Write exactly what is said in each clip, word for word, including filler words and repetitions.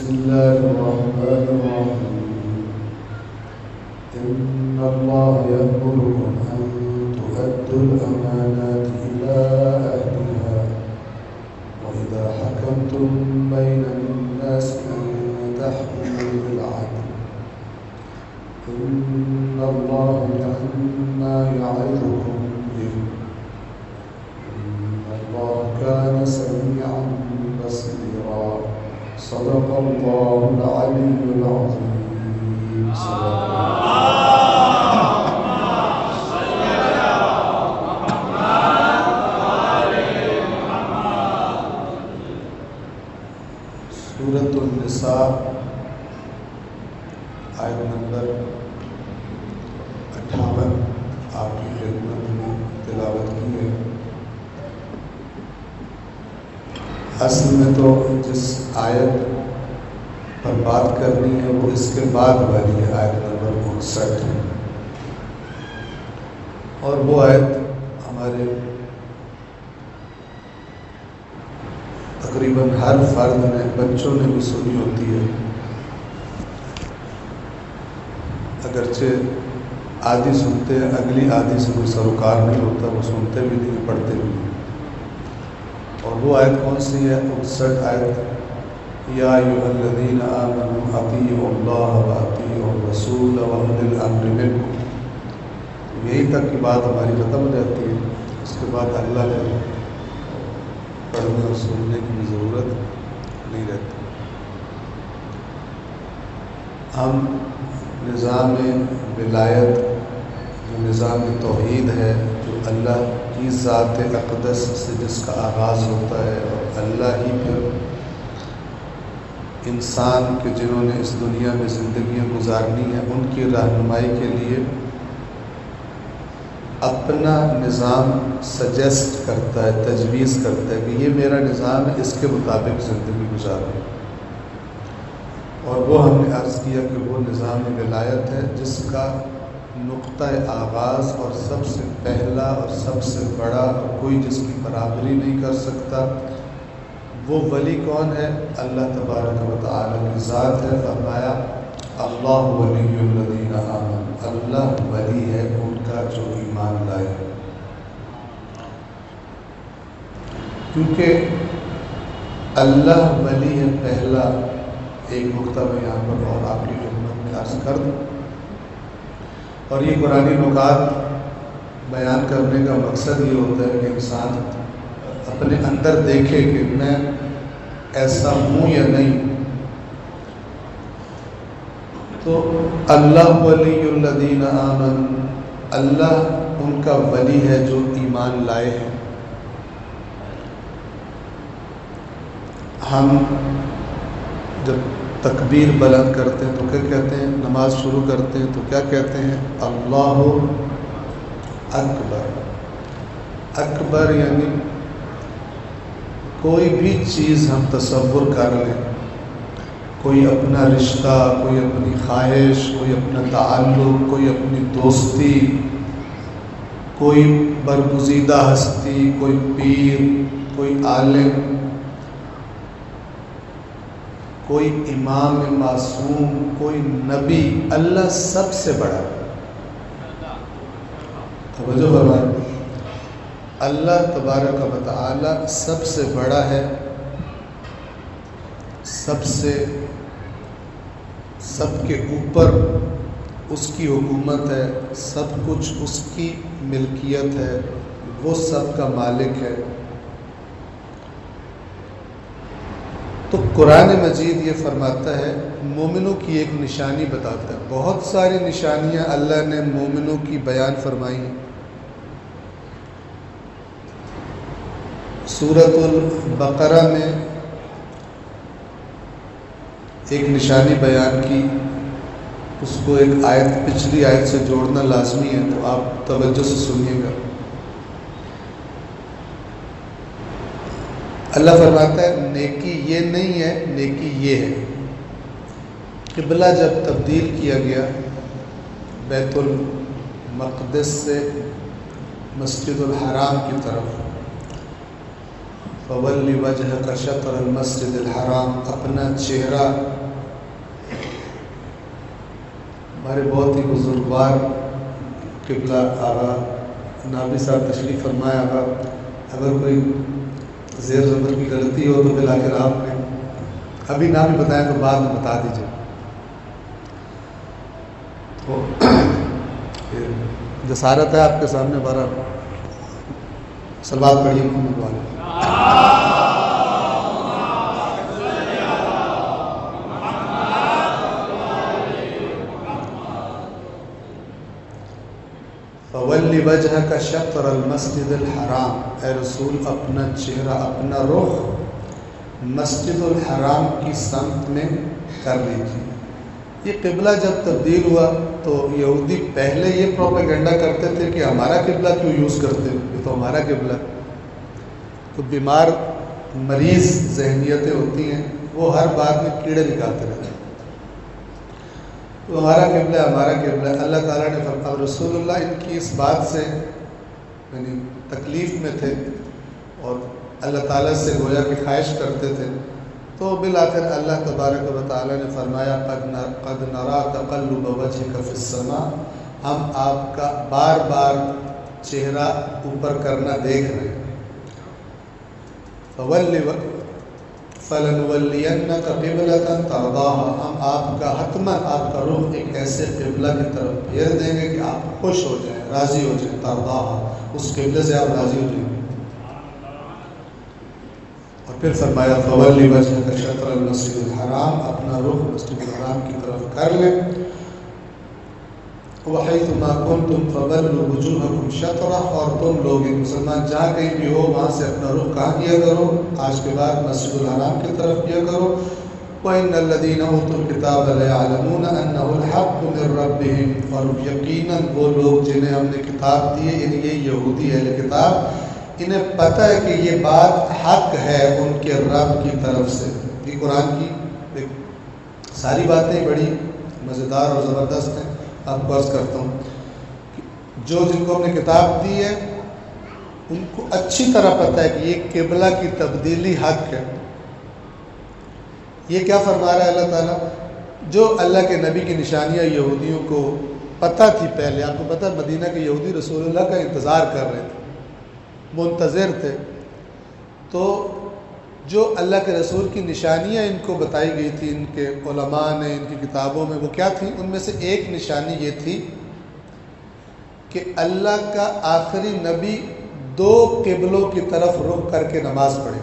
بسم الله الرحمن الرحيم إن الله يأمركم أن تؤدوا الأمانات إلى أهلها وإذا حكمتم بين الناس أن تحكموا بالعدل إن الله نعم يعظكم به إن الله كان سميعا بصيرا صدق الله العلي العظيم. سورۃ النساء آیت نمبر اٹھاون آپ کی خدمت میں تلاوت کی ہے. اصل میں تو جس آیت پر بات کرنی ہے وہ اس کے بعد والی ہے، آیت نمبر انسٹھ ہے، اور وہ آیت ہمارے تقریباً ہر فرد نے، بچوں نے بھی سنی ہوتی ہے، اگرچہ آدھی سنتے ہیں، اگلی آدھی سے کوئی سروکار نہیں ہوتا، وہ سنتے بھی نہیں، پڑھتے بھی نہیں. اور وہ آیت کون سی ہے؟ انسٹھ آیت. یا ایھا الذین آمنوا اطیعوا اللہ واطیعوا الرسول واولی الامر منکم. یہی تک کی بات ہماری ختم ہو جاتی ہے. اس کے بعد اللہ نے پڑھنے اور سننے کی بھی ضرورت نہیں رہتی. ہم نظام ولایت، جو نظام توحید ہے، جو اللہ کی ذات اقدس سے جس کا آغاز ہوتا ہے، اور اللہ ہی پھر انسان کے جنہوں نے اس دنیا میں زندگیاں گزارنی ہیں ان کی رہنمائی کے لیے اپنا نظام سجیسٹ کرتا ہے، تجویز کرتا ہے کہ یہ میرا نظام ہے، اس کے مطابق زندگی گزارو. اور وہ ہم نے عرض کیا کہ وہ نظام ولایت ہے جس کا نقطہ آغاز اور سب سے پہلا اور سب سے بڑا اور کوئی جس کی برابری نہیں کر سکتا وہ ولی کون ہے؟ اللہ تبارک و تعالی کی ذات ہے. فرمایا اللہ ولی الذین آمنوا، اللہ ولی ہے ان کا جو ایمان لائے. کیونکہ اللہ ولی ہے پہلا. ایک نقطہ میں یہاں پر اور آپ کی خدمت میں عرض کر دوں، اور یہ قرآنی نکات بیان کرنے کا مقصد یہ ہوتا ہے کہ انسان اپنے اندر دیکھے کہ میں ایسا ہوں یا نہیں. تو اللہ ولی الذین آمنوا، اللہ ان کا ولی ہے جو ایمان لائے ہیں. ہم جب تکبیر بلند کرتے ہیں تو کیا کہتے ہیں؟ نماز شروع کرتے ہیں تو کیا کہتے ہیں؟ اللہ اکبر. اکبر یعنی کوئی بھی چیز ہم تصور کر لیں، کوئی اپنا رشتہ، کوئی اپنی خواہش، کوئی اپنا تعلق، کوئی اپنی دوستی، کوئی برگزیدہ ہستی، کوئی پیر، کوئی عالم، کوئی امام معصوم، کوئی نبی، اللہ سب سے بڑا ہے. توجہ فرمائیں، اللہ تبارک و تعالی سب سے بڑا ہے، سب سے سب کے اوپر اس کی حکومت ہے، سب کچھ اس کی ملکیت ہے، وہ سب کا مالک ہے. تو قرآن مجید یہ فرماتا ہے، مومنوں کی ایک نشانی بتاتا ہے. بہت ساری نشانیاں اللہ نے مومنوں کی بیان فرمائی ہیں. سورۃ البقرہ میں ایک نشانی بیان کی، اس کو ایک آیت پچھلی آیت سے جوڑنا لازمی ہے، تو آپ توجہ سے سنیے گا. اللہ فرماتا ہے نیکی یہ نہیں ہے، نیکی یہ ہے. قبلہ جب تبدیل کیا گیا بیت المقدس سے مسجد الحرام کی طرف، فَوَلِّ وَجْهَكَ شَطْرَ الْمَسْجِدِ الْحَرَامِ، اپنا چہرہ، ہمارے بہت ہی بزرگوار قبلہ آغا نابی صاحب تشریف فرمایا آغا، اگر کوئی زیر زبر کی غلطی ہو تو بالآخر آپ نے ابھی نہ بھی بتائیں تو بعد میں بتا دیجیے. تو جسارت ہے آپ کے سامنے بارہ صلوات پڑھیے محمد والے. فَوَلِّ وَجْهَكَ شَطْرَ الْمَسْجِدِ الْحَرَامِ، اے رسول اپنا چہرہ، اپنا رخ مسجد الحرام کی سمت میں کر لیجیے. یہ قبلہ جب تبدیل ہوا تو یہودی پہلے یہ پروپیگنڈا کرتے تھے کہ ہمارا قبلہ کیوں یوز کرتے ہیں، یہ تو ہمارا قبلہ. تو بیمار مریض ذہنیتیں ہوتی ہیں، وہ ہر بات میں کیڑے نکالتے رہتے ہیں. تو ہمارا قبلہ ہمارا قبلہ اللہ تعالیٰ نے فرمایا. رسول اللہ ان کی اس بات سے یعنی تکلیف میں تھے اور اللہ تعالیٰ سے گویا کہ خواہش کرتے تھے. تو بالآخر اللہ تبارک و تعالیٰ نے فرمایا قد نرا تقلب وجهك فی السماء، ہم آپ کا بار بار چہرہ اوپر کرنا دیکھ رہے ہیں. فَلَنُوَلِّيَنَّكَ قِبْلَةً تَرْضَاهَا، ہم آپ کا حتماً آپ کا رخ ایک ایسے قبلہ کی طرف پھیر دیں گے کہ آپ خوش ہو جائیں، راضی ہو جائیں. تَرْضَاهَا، اس قبلے سے آپ راضی ہو جائیں گے. اور پھر فرمایا فَوَلِّ وَجْهَكَ شَطْرَ الْمَسْجِدِ الْحَرَامِ، اپنا رخ مسجد الحرام کی طرف کر لیں. وَحَيْثُ مَا كُنْتُمْ فَوَلُّوا وُجُوهَكُمْ شَطْرَهُ، اور تم لوگ مسلمان جہاں کہیں بھی ہو وہاں سے اپنا رخ کہاں کیا کرو؟ آج کے بعد مسجد الحرام کی طرف کیا کرو. وَإِنَّ الَّذِينَ أُوتُوا الْكِتَابَ لَيَعْلَمُونَ أَنَّهُ الْحَقُّ مِنْ رَبِّهِمْ، اور یقیناً وہ لوگ جنہیں ہم نے کتاب دی ہے، یعنی یہ یہودی اہل کتاب، انہیں پتہ ہے کہ یہ بات حق ہے ان کے رب کی طرف سے. یہ قرآن کی ساری باتیں بڑی مزیدار اور زبردست ہیں. آپ کو عرض کرتا ہوں کہ جو جن کو ہم نے کتاب دی ہے ان کو اچھی طرح پتہ ہے کہ یہ قبلہ کی تبدیلی حق ہے. یہ کیا فرما رہا ہے اللہ تعالیٰ؟ جو اللہ کے نبی کی نشانیاں یہودیوں کو پتہ تھی پہلے، آپ کو پتہ ہے مدینہ کے یہودی رسول اللہ کا انتظار کر رہے تھے، منتظر تھے. تو جو اللہ کے رسول کی نشانیاں ان کو بتائی گئی تھی ان کے علماء نے، ان کی کتابوں میں، وہ کیا تھیں؟ ان میں سے ایک نشانی یہ تھی کہ اللہ کا آخری نبی دو قبلوں کی طرف رخ کر کے نماز پڑھے.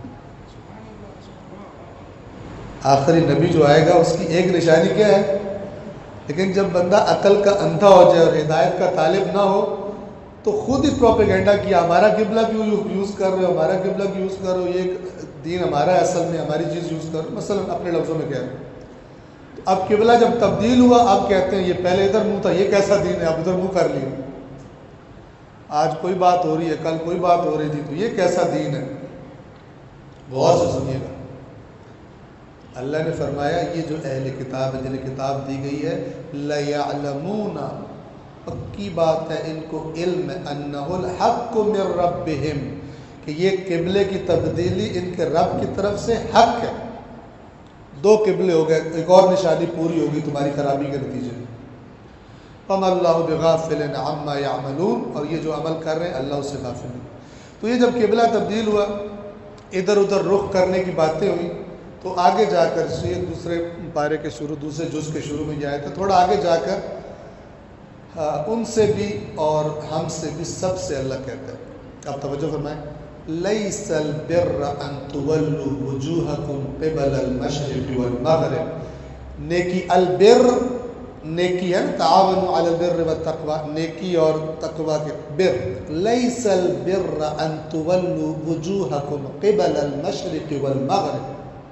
آخری نبی جو آئے گا اس کی ایک نشانی کیا ہے؟ لیکن جب بندہ عقل کا اندھا ہو جائے اور ہدایت کا طالب نہ ہو تو خود ہی پروپیگنڈا کیا ہمارا قبلہ کیوں یوز کر رہے ہو، ہمارا قبلہ کیوں یوز کرو، یہ دین ہمارا ہے، اصل میں ہماری چیز یوز کرو. مثلا اپنے لفظوں میں کیا ہے، تو اب قبلہ جب تبدیل ہوا اب کہتے ہیں یہ پہلے ادھر منہ تھا، یہ کیسا دین ہے، اب ادھر منہ کر لیا. آج کوئی بات ہو رہی ہے، کل کوئی بات ہو رہی تھی، تو یہ کیسا دین ہے. غور سے سنیے گا. اللہ نے فرمایا یہ جو اہل کتاب ہے جنہیں کتاب دی گئی ہے، لَيَعْلَمُونَ، پکی بات ہے ان کو علم ہے، انہ الحق من ربہم، کہ یہ قبلے کی تبدیلی ان کے رب کی طرف سے حق ہے. دو قبلے ہو گئے، ایک اور نشانی پوری ہوگی تمہاری خرابی کے نتیجے میں. فَمَا اللَّهُ بِغَافِلٍ عَمَّا يَعْمَلُونَ، اور یہ جو عمل کر رہے ہیں اللہ اس سے غافل نہیں. تو یہ جب قبلہ تبدیل ہوا، ادھر ادھر رخ کرنے کی باتیں ہوئی، تو آگے جا کر یہ دوسرے پارے کے شروع، دوسرے جز کے شروع میں یہ آئے تھے، تھوڑا آگے جا کر ان سے بھی اور ہم سے بھی سب سے اللہ کہتا ہے. آپ توجہ فرمائیں. لَيْسَ الْبِرَّ أَن تُوَلُّوا وُجُوهَكُمْ قِبَلَ الْمَشْرِقِ وَالْمَغْرِبِ، نیکی البر، نیکی ہے نا، تعاونوا علی البر والتقوی، نیکی اور تقوی کے بر. لَيْسَ الْبِرَّ أَن تُوَلُّوا وُجُوهَكُمْ قِبَلَ الْمَشْرِقِ وَالْمَغْرِبِ،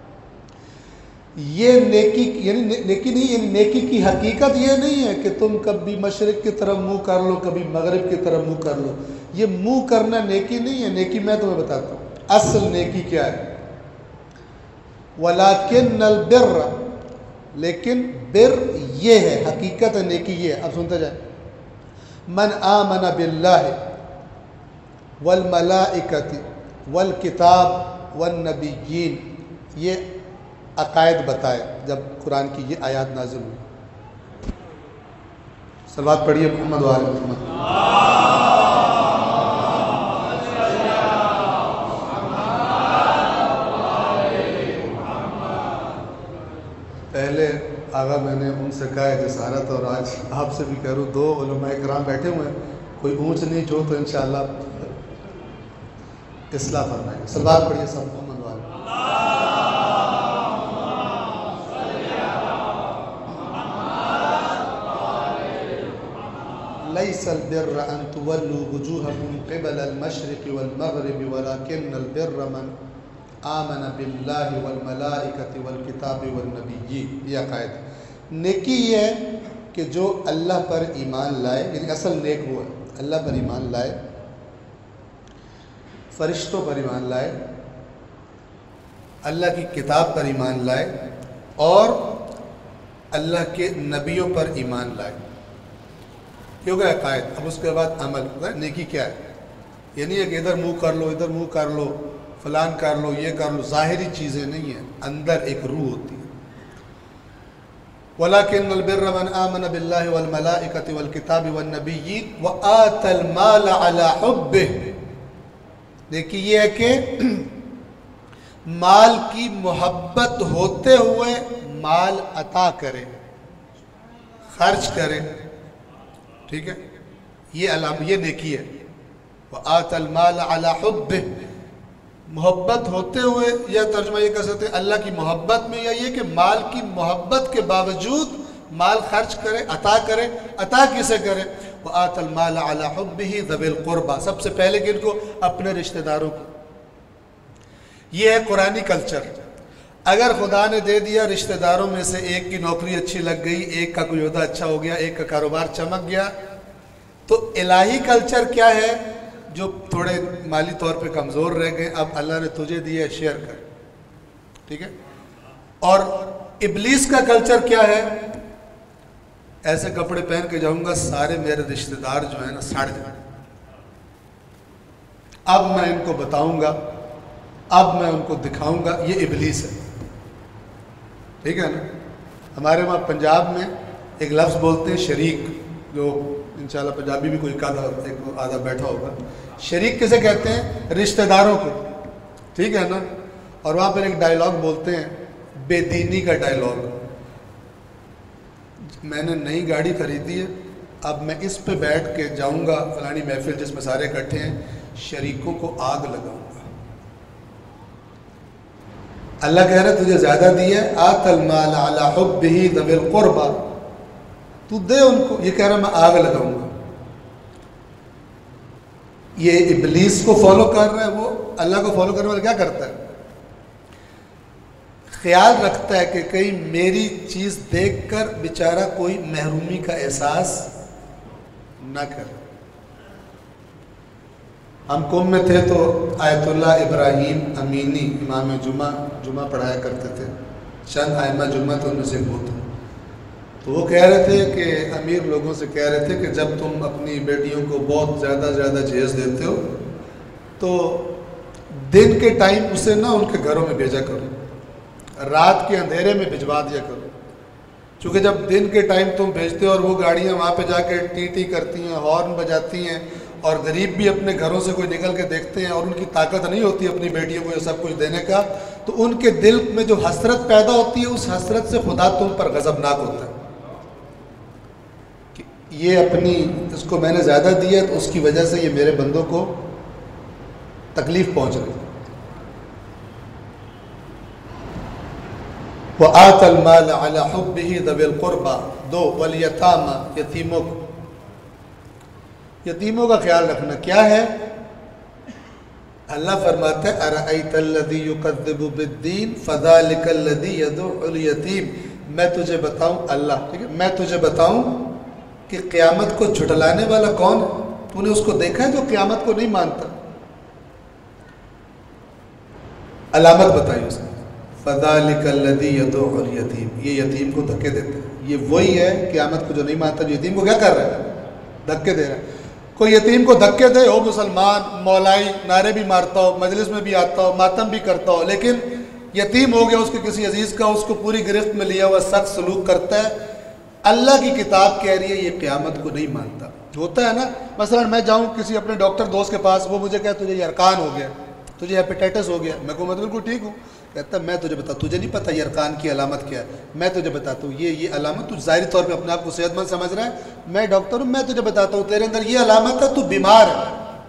یہ نیکی یعنی نیکی نہیں، یعنی نیکی کی حقیقت یہ نہیں ہے کہ تم کبھی مشرق کی طرف منہ کر لو کبھی مغرب کی طرف منہ کر لو. یہ منہ کرنا نیکی نہیں ہے. نیکی میں تمہیں بتاتا ہوں اصل نیکی کیا ہے. وَلَكِنَّ الْبِرَّ، لیکن بر یہ ہے، حقیقت نیکی یہ ہے. اب سنتے جائیں. مَنْ آمَنَ بِاللَّهِ وَالْمَلَائِكَةِ وَالْكِتَابِ والنبیین، یہ عقائد بتائے جب قرآن کی یہ آیات نازل ہوئی۔ صلوات پڑھیے محمد وآل محمد۔ پہلے آغا میں نے ان سے کہا ہے جسارت، اور آج آپ سے بھی کہہ رہا ہوں، دو علماء کرام بیٹھے ہوئے ہیں، کوئی اونچ نیچ ہو تو انشاءاللہ اصلاح فرمائیں گے۔ صلوات پڑھیے سب محمد والے۔ لیس البر ان تولوا وجوہکم قبل المشرق والمغرب ولکن البر من آمن باللہ والملائکۃ والکتاب والنبیین۔ یہ عقائد نیکی یہ ہے کہ جو اللہ پر ایمان لائے، یعنی اصل نیک وہ ہے اللہ پر ایمان لائے، فرشتوں پر ایمان لائے، اللہ کی کتاب پر ایمان لائے، اور اللہ کے نبیوں پر ایمان لائے۔ یہ ہوگا عقائد۔ اب اس کے بعد عمل، نیکی کیا ہے؟ یہ نہیں ہے کہ ادھر منہ کر لو ادھر منہ کر لو فلان کر لو یہ کر لو، ظاہری چیزیں نہیں ہیں، اندر ایک روح ہوتی ہے۔ وَلَكِنَّ الْبِرَّ مَنْ آمَنَ بِاللَّهِ وَالْمَلَائِكَةِ وَالْكِتَابِ وَالنَّبِيِّينَ وَآتَى الْمَالَ عَلَى حُبِّهِ۔ دیکھیے یہ ہے کہ مال کی محبت ہوتے ہوئے مال عطا کرے، خرچ کرے، ٹھیک ہے، یہ علامہ، یہ نیکی ہے۔ وَآتَى الْمَالَ عَلَى حُبِّهِ، محبت ہوتے ہوئے، یا ترجمہ یہ کر سکتے ہیں اللہ کی محبت میں، یا یہ کہ مال کی محبت کے باوجود مال خرچ کرے، عطا کرے۔ عطا کسے کرے؟ وَآتَى الْمَالَ عَلَى حُبِّهِ ذَوِي الْقُرْبَى، سب سے پہلے کن کو؟ اپنے رشتہ داروں کو۔ یہ ہے قرآنی کلچر۔ اگر خدا نے دے دیا رشتہ داروں میں سے ایک کی نوکری اچھی لگ گئی، ایک کا کوئی عہدہ اچھا ہو گیا، ایک کا کاروبار چمک گیا، تو الہی کلچر کیا ہے؟ جو تھوڑے مالی طور پہ کمزور رہ گئے، اب اللہ نے تجھے دیا ہے، شیئر کر، ٹھیک ہے۔ اور ابلیس کا کلچر کیا ہے؟ ایسے کپڑے پہن کے جاؤں گا سارے میرے رشتہ دار جو ہیں نا سڑ جائیں، اب میں ان کو بتاؤں گا، اب میں ان کو دکھاؤں گا، یہ ابلیس ہے، ٹھیک ہے نا۔ ہمارے وہاں پنجاب میں ایک لفظ بولتے ہیں شریک، جو انشاءاللہ پنجابی بھی کوئی آدھا ایک آدھا بیٹھا ہوگا۔ شریک کسے کہتے ہیں؟ رشتہ داروں کو، ٹھیک ہے نا۔ اور وہاں پر ایک ڈائیلاگ بولتے ہیں، بے دینی کا ڈائیلاگ۔ میں نے نئی گاڑی خریدی ہے، اب میں اس پہ بیٹھ کے جاؤں گا فلانی محفل جس میں سارے اکٹھے ہیں، شریکوں کو آگ لگاؤں گا۔ اللہ کہہ رہا ہے تجھے زیادہ دی ہے، آت المال علی حبہ ذوی القربى، تو دے ان کو، یہ کہہ رہا میں آگ لگاؤں گا۔ یہ ابلیس کو فالو کر رہا ہے، وہ اللہ کو فالو کرنے والا کیا کرتا ہے؟ خیال رکھتا ہے کہ کہیں میری چیز دیکھ کر بیچارہ کوئی محرومی کا احساس نہ کرے۔ ہم قوم میں تھے تو آیت اللہ ابراہیم امینی امام جمعہ جمعہ پڑھایا کرتے تھے، چند ائمہ جمعہ تو ان میں سے وہ تھے۔ تو وہ کہہ رہے تھے کہ امیر لوگوں سے کہہ رہے تھے کہ جب تم اپنی بیٹیوں کو بہت زیادہ زیادہ جہیز دیتے ہو تو دن کے ٹائم اسے نہ ان کے گھروں میں بھیجا کرو، رات کے اندھیرے میں بھجوا دیا کرو، چونکہ جب دن کے ٹائم تم بھیجتے ہو اور وہ گاڑیاں وہاں پہ جا کے ٹی ٹی کرتی ہیں، ہارن بجاتی ہیں، اور غریب بھی اپنے گھروں سے کوئی نکل کے دیکھتے ہیں اور ان کی طاقت نہیں ہوتی اپنی بیٹیوں کو یہ سب کچھ دینے کا، تو ان کے دل میں جو حسرت پیدا ہوتی ہے اس حسرت سے خدا تم پر غضبناک ہوتا ہے کہ یہ اپنی اس کو میں نے زیادہ دیا تو اس کی وجہ سے یہ میرے بندوں کو تکلیف پہنچ رہی۔ وَآتَى الْمَالَ عَلَى حُبِّهِ ذَوِي الْقُرْبَى، دو وَالْيَتَامَى، یتیموں کو، یتیموں کا خیال رکھنا کیا ہے؟ اللہ فرماتا ہے أَرَأَيْتَ الَّذِي يُكَذِّبُ بِالدِّينِ فَذَلِكَ الَّذِي يَدُعُّ الْيَتِيمَ، میں تجھے بتاؤں، اللہ ٹھیک ہے، میں تجھے بتاؤں کہ قیامت کو جھٹلانے والا کون ہے؟ تو نے اس کو دیکھا ہے جو قیامت کو نہیں مانتا؟ علامت بتائی اس نے، فَذَلِكَ الَّذِي يَدُعُّ الْيَتِيمَ، یہ یتیم کو دھکے دیتا ہے، یہ وہی ہے قیامت کو جو نہیں مانتا، جو یتیم کو کیا کر رہا ہے؟ دھکے دے رہا ہے۔ کوئی یتیم کو دھکے دے، ہو مسلمان، مولائی، نعرے بھی مارتا ہو، مجلس میں بھی آتا ہو، ماتم بھی کرتا ہو، لیکن یتیم ہو گیا اس کے کسی عزیز کا، اس کو پوری گرفت میں لیا ہوا سخت سلوک کرتا ہے، اللہ کی کتاب کہہ رہی ہے یہ قیامت کو نہیں مانتا۔ ہوتا ہے نا، مثلا میں جاؤں کسی اپنے ڈاکٹر دوست کے پاس، وہ مجھے کہے تجھے یرقان ہو گیا، تجھے ہیپیٹائٹس ہو گیا، میں کہوں میں تو بالکل ٹھیک ہوں، کہتا ہے میں تجھے بتا، تجھے نہیں پتہ یرقان کی علامت کیا ہے، میں تجھے بتاتا ہوں یہ یہ علامت، تو ظاہری طور پہ اپنے آپ کو صحت مند سمجھ رہا ہے، میں ڈاکٹر ہوں، میں تجھے بتاتا ہوں تیرے اندر یہ علامت ہے، تو بیمار ہے۔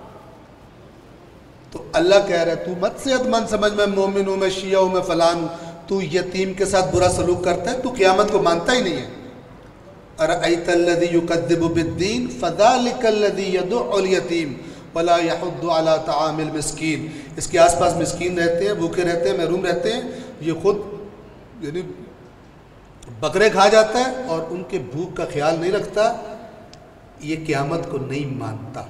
تو اللہ کہہ رہا ہے تو مت صحت مند سمجھ، میں مومن ہوں، میں شیعہ ہوں، میں فلان ہوں، تو یتیم کے ساتھ برا سلوک کرتا ہے، تو قیامت کو مانتا ہی نہیں ہے۔ أَرَأَيْتَ الَّذِي يُكَذِّبُ بِالدِّينِ فَذَلِكَ الَّذِي يَدُعُّ الْيَتِيمَ وَلَا يَحُضُّ عَلَى طَعَامِ الْمِسْكِينِ۔ اس کے آس پاس مسکین رہتے ہیں، بھوکے رہتے ہیں، محروم رہتے ہیں، یہ خود یعنی بکرے کھا جاتا ہے اور ان کے بھوک کا خیال نہیں رکھتا، یہ قیامت کو نہیں مانتا۔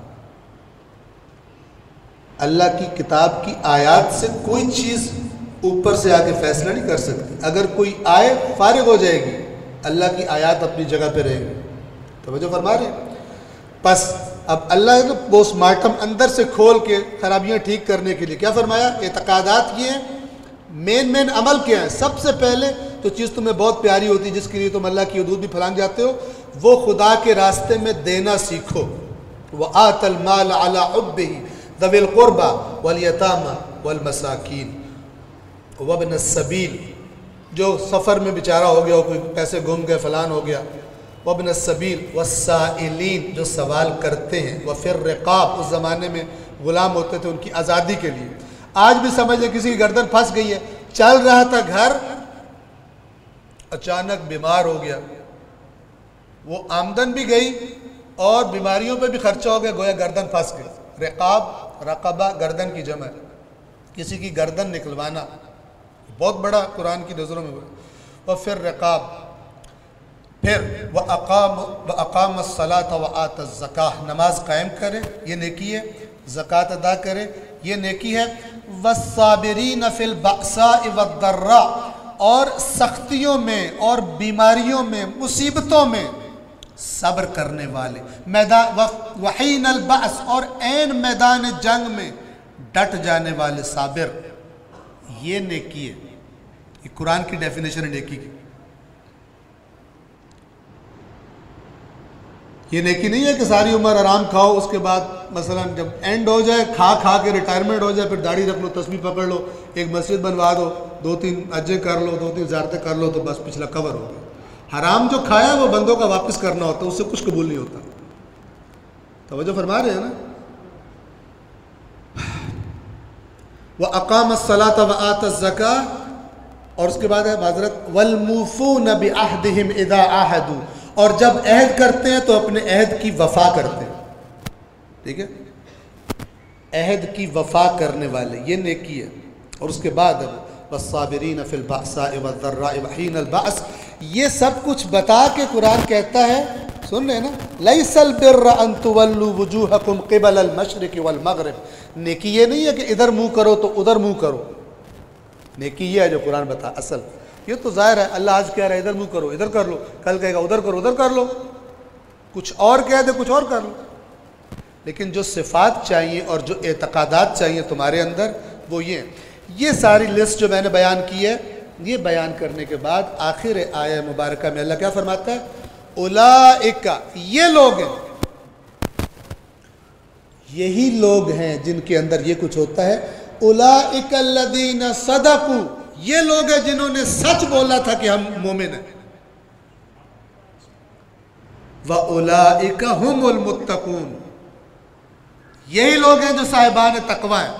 اللہ کی کتاب کی آیات سے کوئی چیز اوپر سے آ کے فیصلہ نہیں کر سکتی، اگر کوئی آئے فارغ ہو جائے گی، اللہ کی آیات اپنی جگہ پہ رہے گی۔ توجہ فرما رہے ہیں؟ پس اب اللہ نے پوسٹ مارٹم اندر سے کھول کے خرابیاں ٹھیک کرنے کے لیے کیا فرمایا؟ اعتقادات یہ ہیں، مین مین عمل کیا ہے؟ سب سے پہلے جو چیز تمہیں بہت پیاری ہوتی ہے، جس کے لیے تم اللہ کی حدود بھی پھلانگ جاتے ہو، وہ خدا کے راستے میں دینا سیکھو۔ وَآتَ الْمَالَ عَلَىٰ حُبِّهِ ذَوِي الْقُرْبَىٰ وَالْيَتَامَىٰ وَالْمَسَاكِينِ وَابْنَ السَّبِيلِ، جو سفر میں بیچارہ ہو گیا ہو، کوئی پیسے گم گئے، فلان ہو گیا، وَابْنَ السَّبِيلِ وَالسَّائِلِينَ، جو سوال کرتے ہیں، وَفِي الرِّقَابِ، اس زمانے میں غلام ہوتے تھے ان کی آزادی کے لیے۔ آج بھی سمجھ لیں کسی کی گردن پھنس گئی ہے، چل رہا تھا گھر، اچانک بیمار ہو گیا، وہ آمدن بھی گئی اور بیماریوں پہ بھی خرچہ ہو گیا، گویا گردن پھنس گئی۔ رقاب، رقبہ گردن کی جمع ہے، کسی کی گردن نکلوانا بہت بڑا قرآن کی نظروں میں۔ وَفِي الرِّقَابِ، پھر وَأَقَامَ وَأَقَامَ الصَّلَاةَ وَآتَ الزَّكَاةَ، نماز قائم کرے، یہ نیکی ہے، زکوٰۃ ادا کرے، یہ نیکی ہے۔ وَالصَّابِرِينَ فِي الْبَأْسَاءِ وَالضَّرَّاءِ، اور سختیوں میں اور بیماریوں میں، مصیبتوں میں صبر کرنے والے، میدان وحین البأس، اور عین میدان جنگ میں ڈٹ جانے والے صابر، یہ نیکی ہے۔ یہ قرآن کی ڈیفینیشن ہے نیکی کی۔ یہ نیکی نہیں ہے کہ ساری عمر آرام کھاؤ، اس کے بعد مثلا جب اینڈ ہو جائے، کھا کھا کے ریٹائرمنٹ ہو جائے، پھر داڑھی رکھ لو، تسبیح پکڑ لو، ایک مسجد بنوا دو، دو تین حجیں کر لو، دو تین زیارتیں کر لو، تو بس پچھلا کور ہو گیا۔ حرام جو کھایا وہ بندوں کا واپس کرنا ہوتا ہے، اس سے کچھ قبول نہیں ہوتا۔ توجہ فرما رہے ہیں نا؟ وَأَقَامَ الصَّلَاةَ وَآتَ الزَّكَاةَ، اور اس کے بعد ہے معذرت، وَالْمُوفُونَ بِعَهْدِهِمْ إِذَا عَاهَدُوا، اور جب عہد کرتے ہیں تو اپنے عہد کی وفا کرتے ہیں۔ ٹھیک ہے، عہد کی وفا کرنے والے، یہ نیکی ہے۔ اور اس کے بعد وَالصَّابِرِينَ فِي الْبَأْسَاءِ وَالضَّرَّاءِ وَحِينَ الْبَأْسِ، یہ سب کچھ بتا کے قرآن کہتا ہے، سن رہے ہیں نا، لَيْسَ الْبِرَّ أَن تُوَلُّوا وُجُوهَكُمْ قِبَلَ الْمَشْرِقِ وَالْمَغْرِبِ، نیکی یہ نہیں ہے کہ ادھر منہ کرو تو ادھر منہ کرو، نیکی یہ ہے جو قرآن بتا اصل۔ یہ تو ظاہر ہے، اللہ آج کہہ رہا ہے ادھر منہ کرو ادھر کر لو، کل کہے گا ادھر کرو ادھر کر لو، کچھ اور کہہ دے کچھ اور کر لو، لیکن جو صفات چاہیے اور جو اعتقادات چاہیے تمہارے اندر وہ یہ ہیں۔ یہ ساری لسٹ جو میں نے بیان کی ہے، یہ بیان کرنے کے بعد آخر آیہ مبارکہ میں اللہ کیا فرماتا ہے؟ اولئک، یہ لوگ ہیں، یہی لوگ ہیں جن کے اندر یہ کچھ ہوتا ہے۔ اولئک الذین صدقوا، یہ لوگ ہیں جنہوں نے سچ بولا تھا کہ ہم مومن ہیں۔ وَأُولَئِكَ هُمُ الْمُتَّقُونَ، یہی لوگ ہیں جو صاحبان تقوی ہیں۔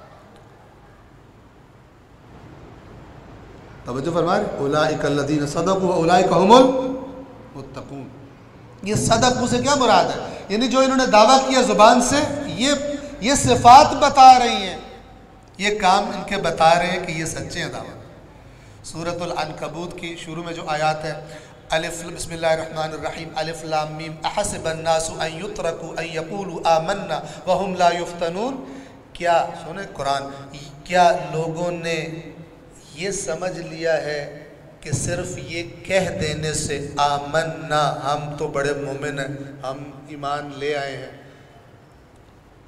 توجہ فرما رہے، اولئک الذین صدقوا واولئک هم المتقون۔ یہ صدقوا سے کیا مراد ہے؟ یعنی جو انہوں نے دعویٰ کیا زبان سے، یہ یہ صفات بتا رہی ہیں، یہ کام ان کے بتا رہے ہیں کہ یہ سچے ہیں دعویٰ۔ سورۃ العنکبوت کی شروع میں جو آیات ہے، الف بسم اللہ الرحمن الرحیم، الف لام میم، احسب الناس ان یترکوا ان یقولوا آمنا وهم لا یفتنون، کیا سنیں قرآن، کیا لوگوں نے یہ سمجھ لیا ہے کہ صرف یہ کہہ دینے سے آمنا، ہم تو بڑے مومن ہیں، ہم ایمان لے آئے ہیں،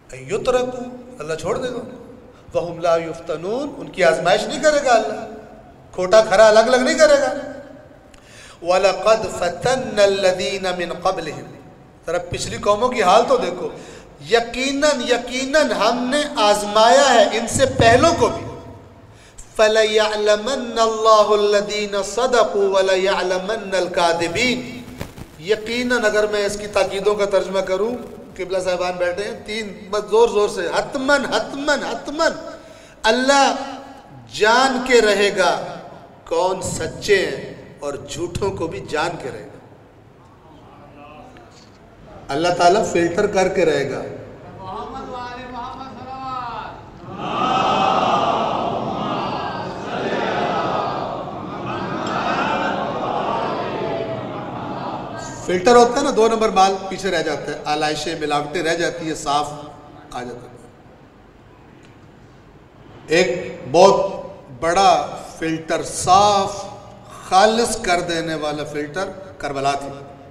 یترکو، اللہ چھوڑ دے گا، وہم لا یفتنون، ان کی آزمائش نہیں کرے گا اللہ، کھوٹا کھرا الگ الگ نہیں کرے گا۔ وَلَقَدْ فَتَنَّ الَّذِينَ مِنْ قَبْلِهِمْ، ذرا پچھلی قوموں کی حال تو دیکھو، یقیناً یقیناً ہم نے آزمایا ہے ان سے پہلوں کو بھی۔ فَلَيَعْلَمَنَّ اللَّهُ الَّذِينَ صَدَقُوا وَلَيَعْلَمَنَّ الْكَاذِبِينَ، یقیناً اگر میں اس کی تاکیدوں کا ترجمہ کروں، قبلہ صاحبان بیٹھے ہیں، تین بس زور زور سے، حتماً حتماً حتماً اللہ جان کے رہے گا کون سچے ہیں اور جھوٹوں کو بھی جان کے رہے گا۔ اللہ تعالیٰ فلٹر کر کے رہے گا۔ محمد وآل محمد صلوات۔ فلٹر ہوتا ہے نا، دو نمبر مال پیچھے رہ جاتا ہے، آلائشیں ملاوٹیں رہ جاتی ہے، صاف آ جاتا ہے۔ ایک بہت بڑا فلٹر، صاف خالص کر دینے والا فلٹر کربلا تھی۔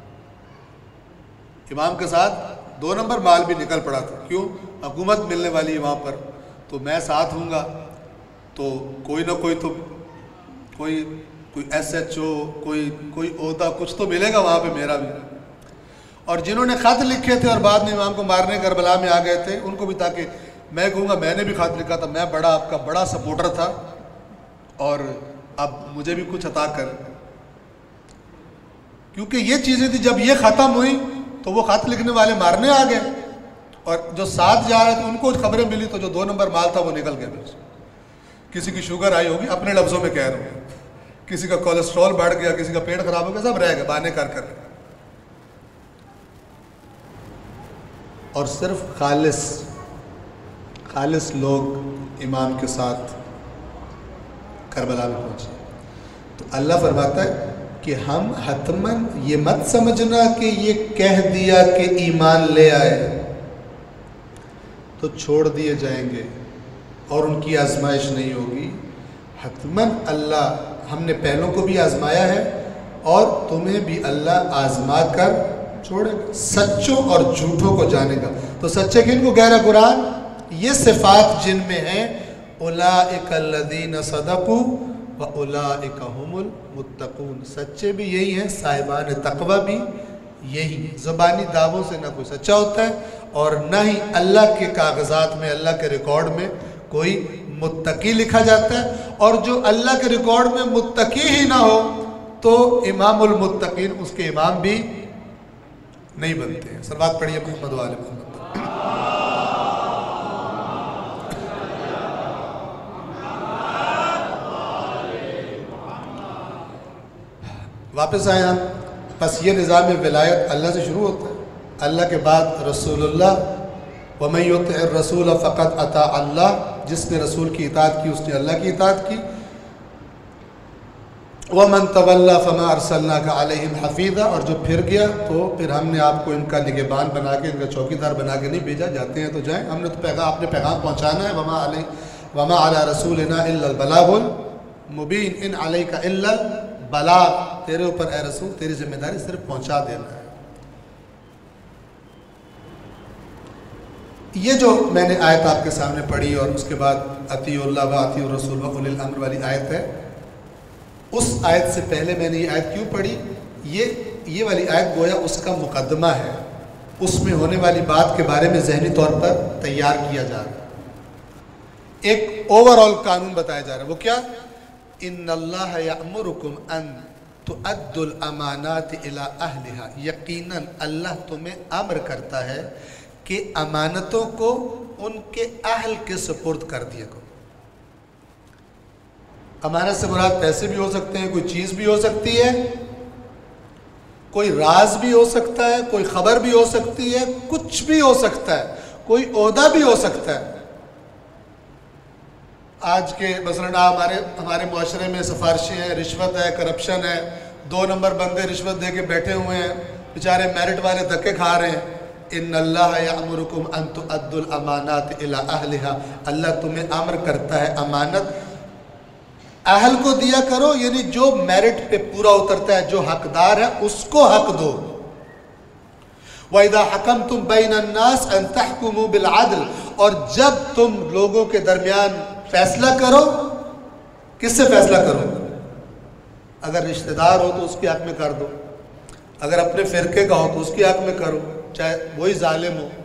امام کے ساتھ دو نمبر مال بھی نکل پڑا تھا، کیوں؟ حکومت ملنے والی ہے وہاں پر، تو میں ساتھ ہوں گا تو کوئی نہ کوئی تو کوئی کوئی ایس ایچ او، کوئی کوئی عہدہ کچھ تو ملے گا وہاں پہ میرا بھی۔ اور جنہوں نے خط لکھے تھے اور بعد میں امام کو مارنے کربلا میں آ گئے تھے، ان کو بھی، تاکہ میں کہوں گا میں نے بھی خط لکھا تھا، میں بڑا آپ کا بڑا سپورٹر تھا اور اب مجھے بھی کچھ عطا کر، کیونکہ یہ چیزیں تھی جب یہ ختم ہوئی تو وہ خط لکھنے والے مارنے آ گئے، اور جو ساتھ جا رہے تھے ان کو خبریں ملی تو جو دو نمبر مال تھا وہ نکل گیا۔ کسی کی شوگر آئی ہوگی، اپنے لفظوں میں کہہ رہا ہوں، کسی کا کولیسٹرول بڑھ گیا، کسی کا پیٹ خراب ہو گیا، سب رہ گئے بہانے کر کر۔ اور صرف خالص خالص لوگ امام کے ساتھ کربلا میں پہنچے۔ تو اللہ فرماتا ہے کہ ہم حتماً یہ مت سمجھنا کہ یہ کہہ دیا کہ ایمان لے آئے تو چھوڑ دیے جائیں گے اور ان کی آزمائش نہیں ہوگی۔ حتماً اللہ، ہم نے پہلوں کو بھی آزمایا ہے اور تمہیں بھی اللہ آزما کر چھوڑے گا، سچوں اور جھوٹوں کو جانے گا۔ تو سچے کن کو کہہ رہا قرآن؟ یہ صفات جن میں ہیں، اولئک الذین صدقوا وَأُولَئِكَ هُمُ الْمُتَّقُونَ، سچے بھی یہی ہیں، صاحبان تقوی بھی یہی ہیں۔ زبانی دعووں سے نہ کوئی سچا ہوتا ہے اور نہ ہی اللہ کے کاغذات میں، اللہ کے ریکارڈ میں کوئی متقی لکھا جاتا ہے، اور جو اللہ کے ریکارڈ میں متقی ہی نہ ہو تو امام المتقین اس کے امام بھی نہیں بنتے ہیں۔ صلوات پڑھیے محمد و آل محمد۔ واپس آئے ہم، بس یہ نظام ولایت اللہ سے شروع ہوتا ہے، اللہ کے بعد رسول اللہ، وَمَن يُطِعِ الرَّسُولَ فَقَدْ أَطَاعَ اللَّهَ، جس نے رسول کی اطاعت کی اس نے اللہ کی اطاعت کی۔ وَمَن تَوَلَّى فَمَا أَرْسَلْنَاكَ عَلَيْهِمْ حَفِيظًا، اور جو پھر گیا تو پھر ہم نے آپ کو ان کا نگہبان بنا کے، ان کا چوکیدار بنا کے نہیں بھیجا، جاتے ہیں تو جائیں، ہم نے تو پیغام، آپ نے پیغام پہنچانا ہے۔ وَمَا عَلَيْ وَمَا عَلَى رَسُولِنَا إِلَّا الْبَلَاغُ الْمُبِينُ إِنْ عَلَيْكَ إِلَّا الْبَلَاغُ، تیرے اوپر اے رسول تیری ذمہ داری صرف پہنچا دینا ہے۔ یہ جو میں نے آیت آپ کے سامنے پڑھی اور اس کے بعد اطیعوا اللہ و اطیعوا الرسول و اولی الامر والی آیت ہے، اس آیت سے پہلے میں نے یہ آیت کیوں پڑھی؟ یہ یہ والی آیت گویا اس کا مقدمہ ہے، اس میں ہونے والی بات کے بارے میں ذہنی طور پر تیار کیا جا رہا ہے، ایک اوور آل قانون بتایا جا رہا ہے۔ وہ کیا؟ ان اللہ یأمرکم ان تؤدوا الامانات الی اہلہا، یقیناً اللہ تمہیں امر کرتا ہے کہ امانتوں کو ان کے اہل کے سپرد کر دیا کرو۔ امانت سے مراد پیسے بھی ہو سکتے ہیں، کوئی چیز بھی ہو سکتی ہے، کوئی راز بھی ہو سکتا ہے، کوئی خبر بھی ہو سکتی ہے، کچھ بھی ہو سکتا ہے، کوئی عہدہ بھی ہو سکتا ہے۔ آج کے مثلاً ہمارے ہمارے معاشرے میں سفارشیں ہیں، رشوت ہے، کرپشن ہے، دو نمبر بندے رشوت دے کے بیٹھے ہوئے ہیں، بیچارے میرٹ والے دھکے کھا رہے ہیں۔ ان اللہ یأمرکم ان تؤدوا الامانات الی اہلہا، اللہ تمہیں امر کرتا ہے امانت اہل کو دیا کرو، یعنی جو میرٹ پہ پورا اترتا ہے، جو حقدار ہے اس کو حق دو۔ وَإِذَا حَكَمْتُمْ بَيْنَ النَّاسِ أَن تَحْكُمُوا بِالْعَدْلِ، اور جب تم لوگوں کے درمیان فیصلہ کرو، کس سے فیصلہ کرو؟ اگر رشتہ دار ہو تو اس کے حق میں کر دو، اگر اپنے فرقے کا ہو تو اس کے حق میں کرو، چاہے وہی ظالم ہو،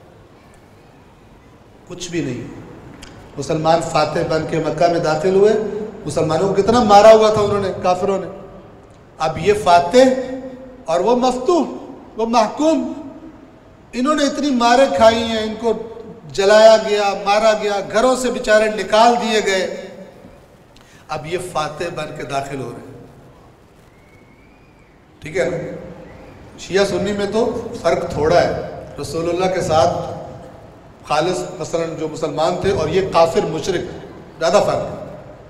کچھ بھی نہیں۔ مسلمان فاتح بن کے مکہ میں داخل ہوئے، مسلمانوں کو کتنا مارا ہوا تھا انہوں نے، کافروں نے، اب یہ فاتح اور وہ مفتوح، وہ محکوم، انہوں نے اتنی مارے کھائی ہیں، ان کو جلایا گیا، مارا گیا، گھروں سے بیچارے نکال دیے گئے، اب یہ فاتح بن کے داخل ہو رہے ہیں۔ ٹھیک ہے نا؟ شیعہ سنی میں تو فرق تھوڑا ہے، رسول اللہ کے ساتھ خالص مثلا جو مسلمان تھے اور یہ کافر مشرک، زیادہ فرق ہے۔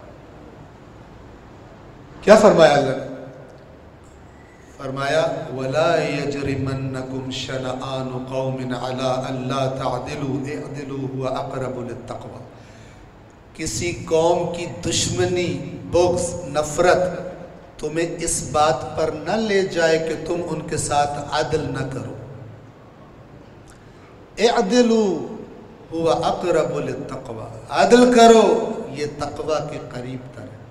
کیا فرمایا اللہ نے؟ فرمایا وَلَا يَجْرِمَنَّكُمْ شَنَآنُ قَوْمٍ عَلَىٰ أَلَّا تَعْدِلُوا اعْدِلُوا هُوَ أَقْرَبُ لِلتَّقْوَىٰ، کسی قوم کی دشمنی، بغض، نفرت تمہیں اس بات پر نہ لے جائے کہ تم ان کے ساتھ عدل نہ کرو۔ اعدلوا هو اقرب للتقوی، عدل کرو، یہ تقوی کے قریب تر ہے۔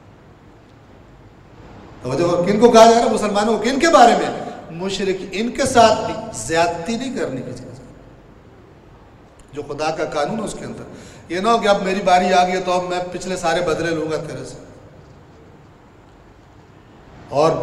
تو کن کو کہا جا رہا ہے؟ مسلمانوں کو۔ کن کے بارے میں؟ مشرک، ان کے ساتھ بھی زیادتی نہیں کرنی کسی کے ساتھ، جو خدا کا قانون ہے اس کے اندر۔ یہ نہ ہو کہ اب میری باری آ گئی تو اب میں پچھلے سارے بدلے لوں گا تیرے سے۔ اور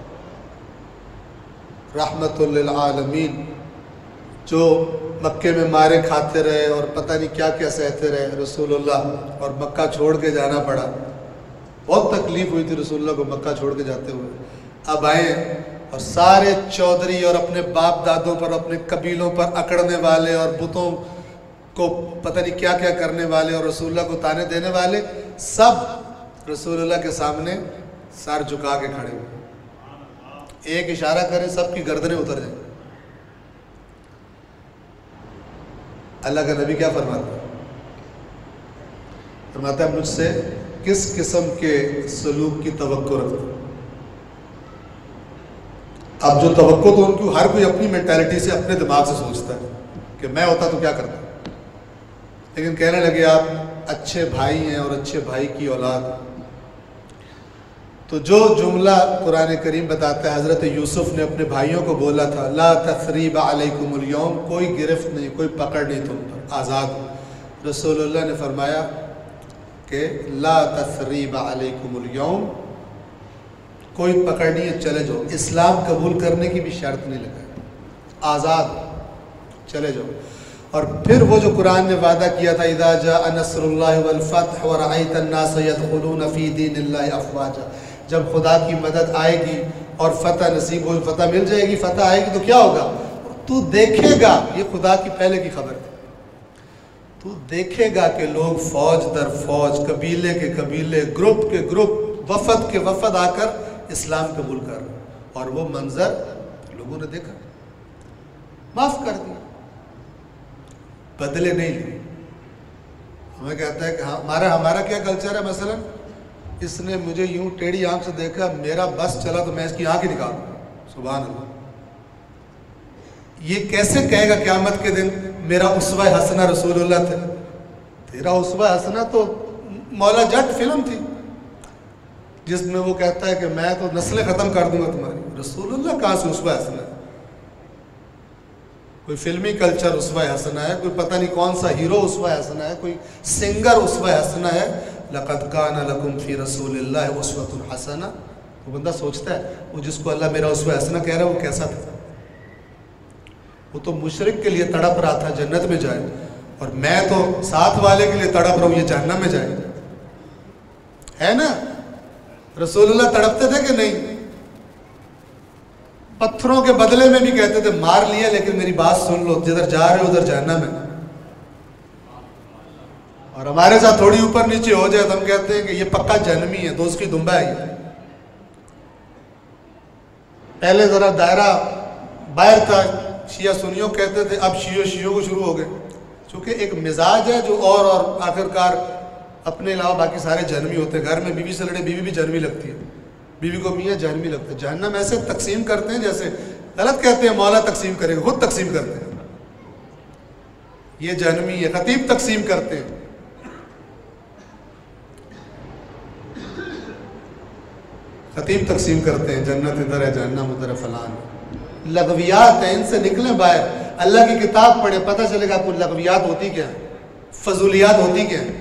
رحمت للعالمین جو مکے میں مارے کھاتے رہے اور پتہ نہیں کیا کیا سہتے رہے رسول اللہ، اور مکہ چھوڑ کے جانا پڑا، بہت تکلیف ہوئی تھی رسول اللہ کو مکہ چھوڑ کے جاتے ہوئے۔ اب آئے اور سارے چودھری اور اپنے باپ دادوں پر، اپنے قبیلوں پر اکڑنے والے اور بتوں کو پتہ نہیں کیا کیا کرنے والے اور رسول اللہ کو تانے دینے والے، سب رسول اللہ کے سامنے سر جھکا کے کھڑے ہوئے، ایک اشارہ کریں سب کی گردنیں اتر جائیں۔ اللہ کا نبی کیا فرماتا ہے؟ فرماتا ہے مجھ سے کس قسم کے سلوک کی توقع رکھتا ہے؟ اب جو توقع تو ان کی ہر کوئی اپنی مینٹیلٹی سے، اپنے دماغ سے سوچتا ہے کہ میں ہوتا تو کیا کرتا، لیکن کہنے لگے آپ اچھے بھائی ہیں اور اچھے بھائی کی اولاد۔ تو جو جملہ قرآن کریم بتاتا ہے حضرت یوسف نے اپنے بھائیوں کو بولا تھا، لا تثریب علیکم اليوم، کوئی گرفت نہیں، کوئی پکڑ نہیں تم پر، آزاد۔ رسول اللہ نے فرمایا کہ لا تثریب علیکم اليوم، کوئی پکڑ نہیں ہے، چلے جاؤ۔ اسلام قبول کرنے کی بھی شرط نہیں لگائی، آزاد، چلے جاؤ۔ اور پھر وہ جو قرآن نے وعدہ کیا تھا اذا جاء نصر اللہ والفتح ورأیت الناس يدخلون فی دین اللہ افواجا، جب خدا کی مدد آئے گی اور فتح نصیب ہو، فتح مل جائے گی، فتح آئے گی تو کیا ہوگا؟ تو دیکھے گا، یہ خدا کی پہلے کی خبر تھی، تو دیکھے گا کہ لوگ فوج در فوج، قبیلے کے قبیلے، گروپ کے گروپ، وفد کے وفد آ کر اسلام قبول کر رہے، اور وہ منظر لوگوں نے دیکھا، معاف کر دیا، بدلے نہیں لیے۔ ہمیں کہتا ہے کہ ہمارا ہمارا کیا کلچر ہے، مثلا اس نے مجھے یوں ٹیڑھی آنکھ سے دیکھا، میرا بس چلا تو میں اس کی آنکھ ہی نکال دوں، سبحان اللہ۔ یہ کیسے کہے گا قیامت کے دن میرا اسوہ حسنہ رسول اللہ تھے؟ تیرا اسوہ حسنہ تو مولا جٹ فلم تھی جس میں وہ کہتا ہے کہ میں تو نسلیں ختم کر دوں گا تمہاری، رسول اللہ کہاں سے اسوہ حسنہ ہے؟ کوئی فلمی کلچر اسوہ حسنہ ہے، کوئی پتہ نہیں کون سا ہیرو اسوہ حسنہ ہے، کوئی سنگر اسوہ حسنہ ہے۔ لَقَدْ كَانَ لَكُمْ فِي رَسُولِ اللَّهِ أُسْوَةٌ حَسَنَةٌ، وہ بندہ سوچتا ہے وہ جس کو اللہ میرا اسوہ حسنہ کہہ رہا ہے وہ کیسا تھا؟ وہ تو مشرک کے لیے تڑپ رہا تھا جنت میں جائے، اور میں تو ساتھ والے کے لیے تڑپ رہا ہوں یہ جہنم میں جائے، ہے نا؟ رسول اللہ تڑپتے تھے کہ نہیں؟ پتھروں کے بدلے میں بھی کہتے تھے مار لیا لیکن میری بات سن لو، جدھر جا رہے ہو ادھر جہنم ہے۔ اور ہمارے ساتھ تھوڑی اوپر نیچے ہو جائے تو ہم کہتے ہیں کہ یہ پکا جہنمی ہے، دوست کی دمبا ہے یہ۔ پہلے ذرا دائرہ باہر تھا، شیعہ سنیوں کہتے تھے، اب شیعہ شیعوں کو شروع ہو گئے، چونکہ ایک مزاج ہے جو اور اور آخرکار اپنے علاوہ باقی سارے جہنمی ہوتے ہیں۔ گھر میں بیوی سے لڑے بیوی بھی جہنمی لگتی ہے، بیوی کو میاں جہنمی لگتا ہے۔ جہنم ایسے تقسیم کرتے ہیں جیسے غلط کہتے ہیں مولا تقسیم کرے گا، خود تقسیم کرتے ہیں. یہ جہنمی یہ خطیب تقسیم کرتے ہیں. خطیب تقسیم کرتے ہیں، جنت ادھر ہے، جہنم ادھر ہے، فلان. لغویات ہیں، ان سے نکلیں باہر. اللہ کی کتاب پڑھیں، پتہ چلے گا آپ کو لغویات ہوتی کیا ہیں، فضولیات ہوتی کیا ہیں.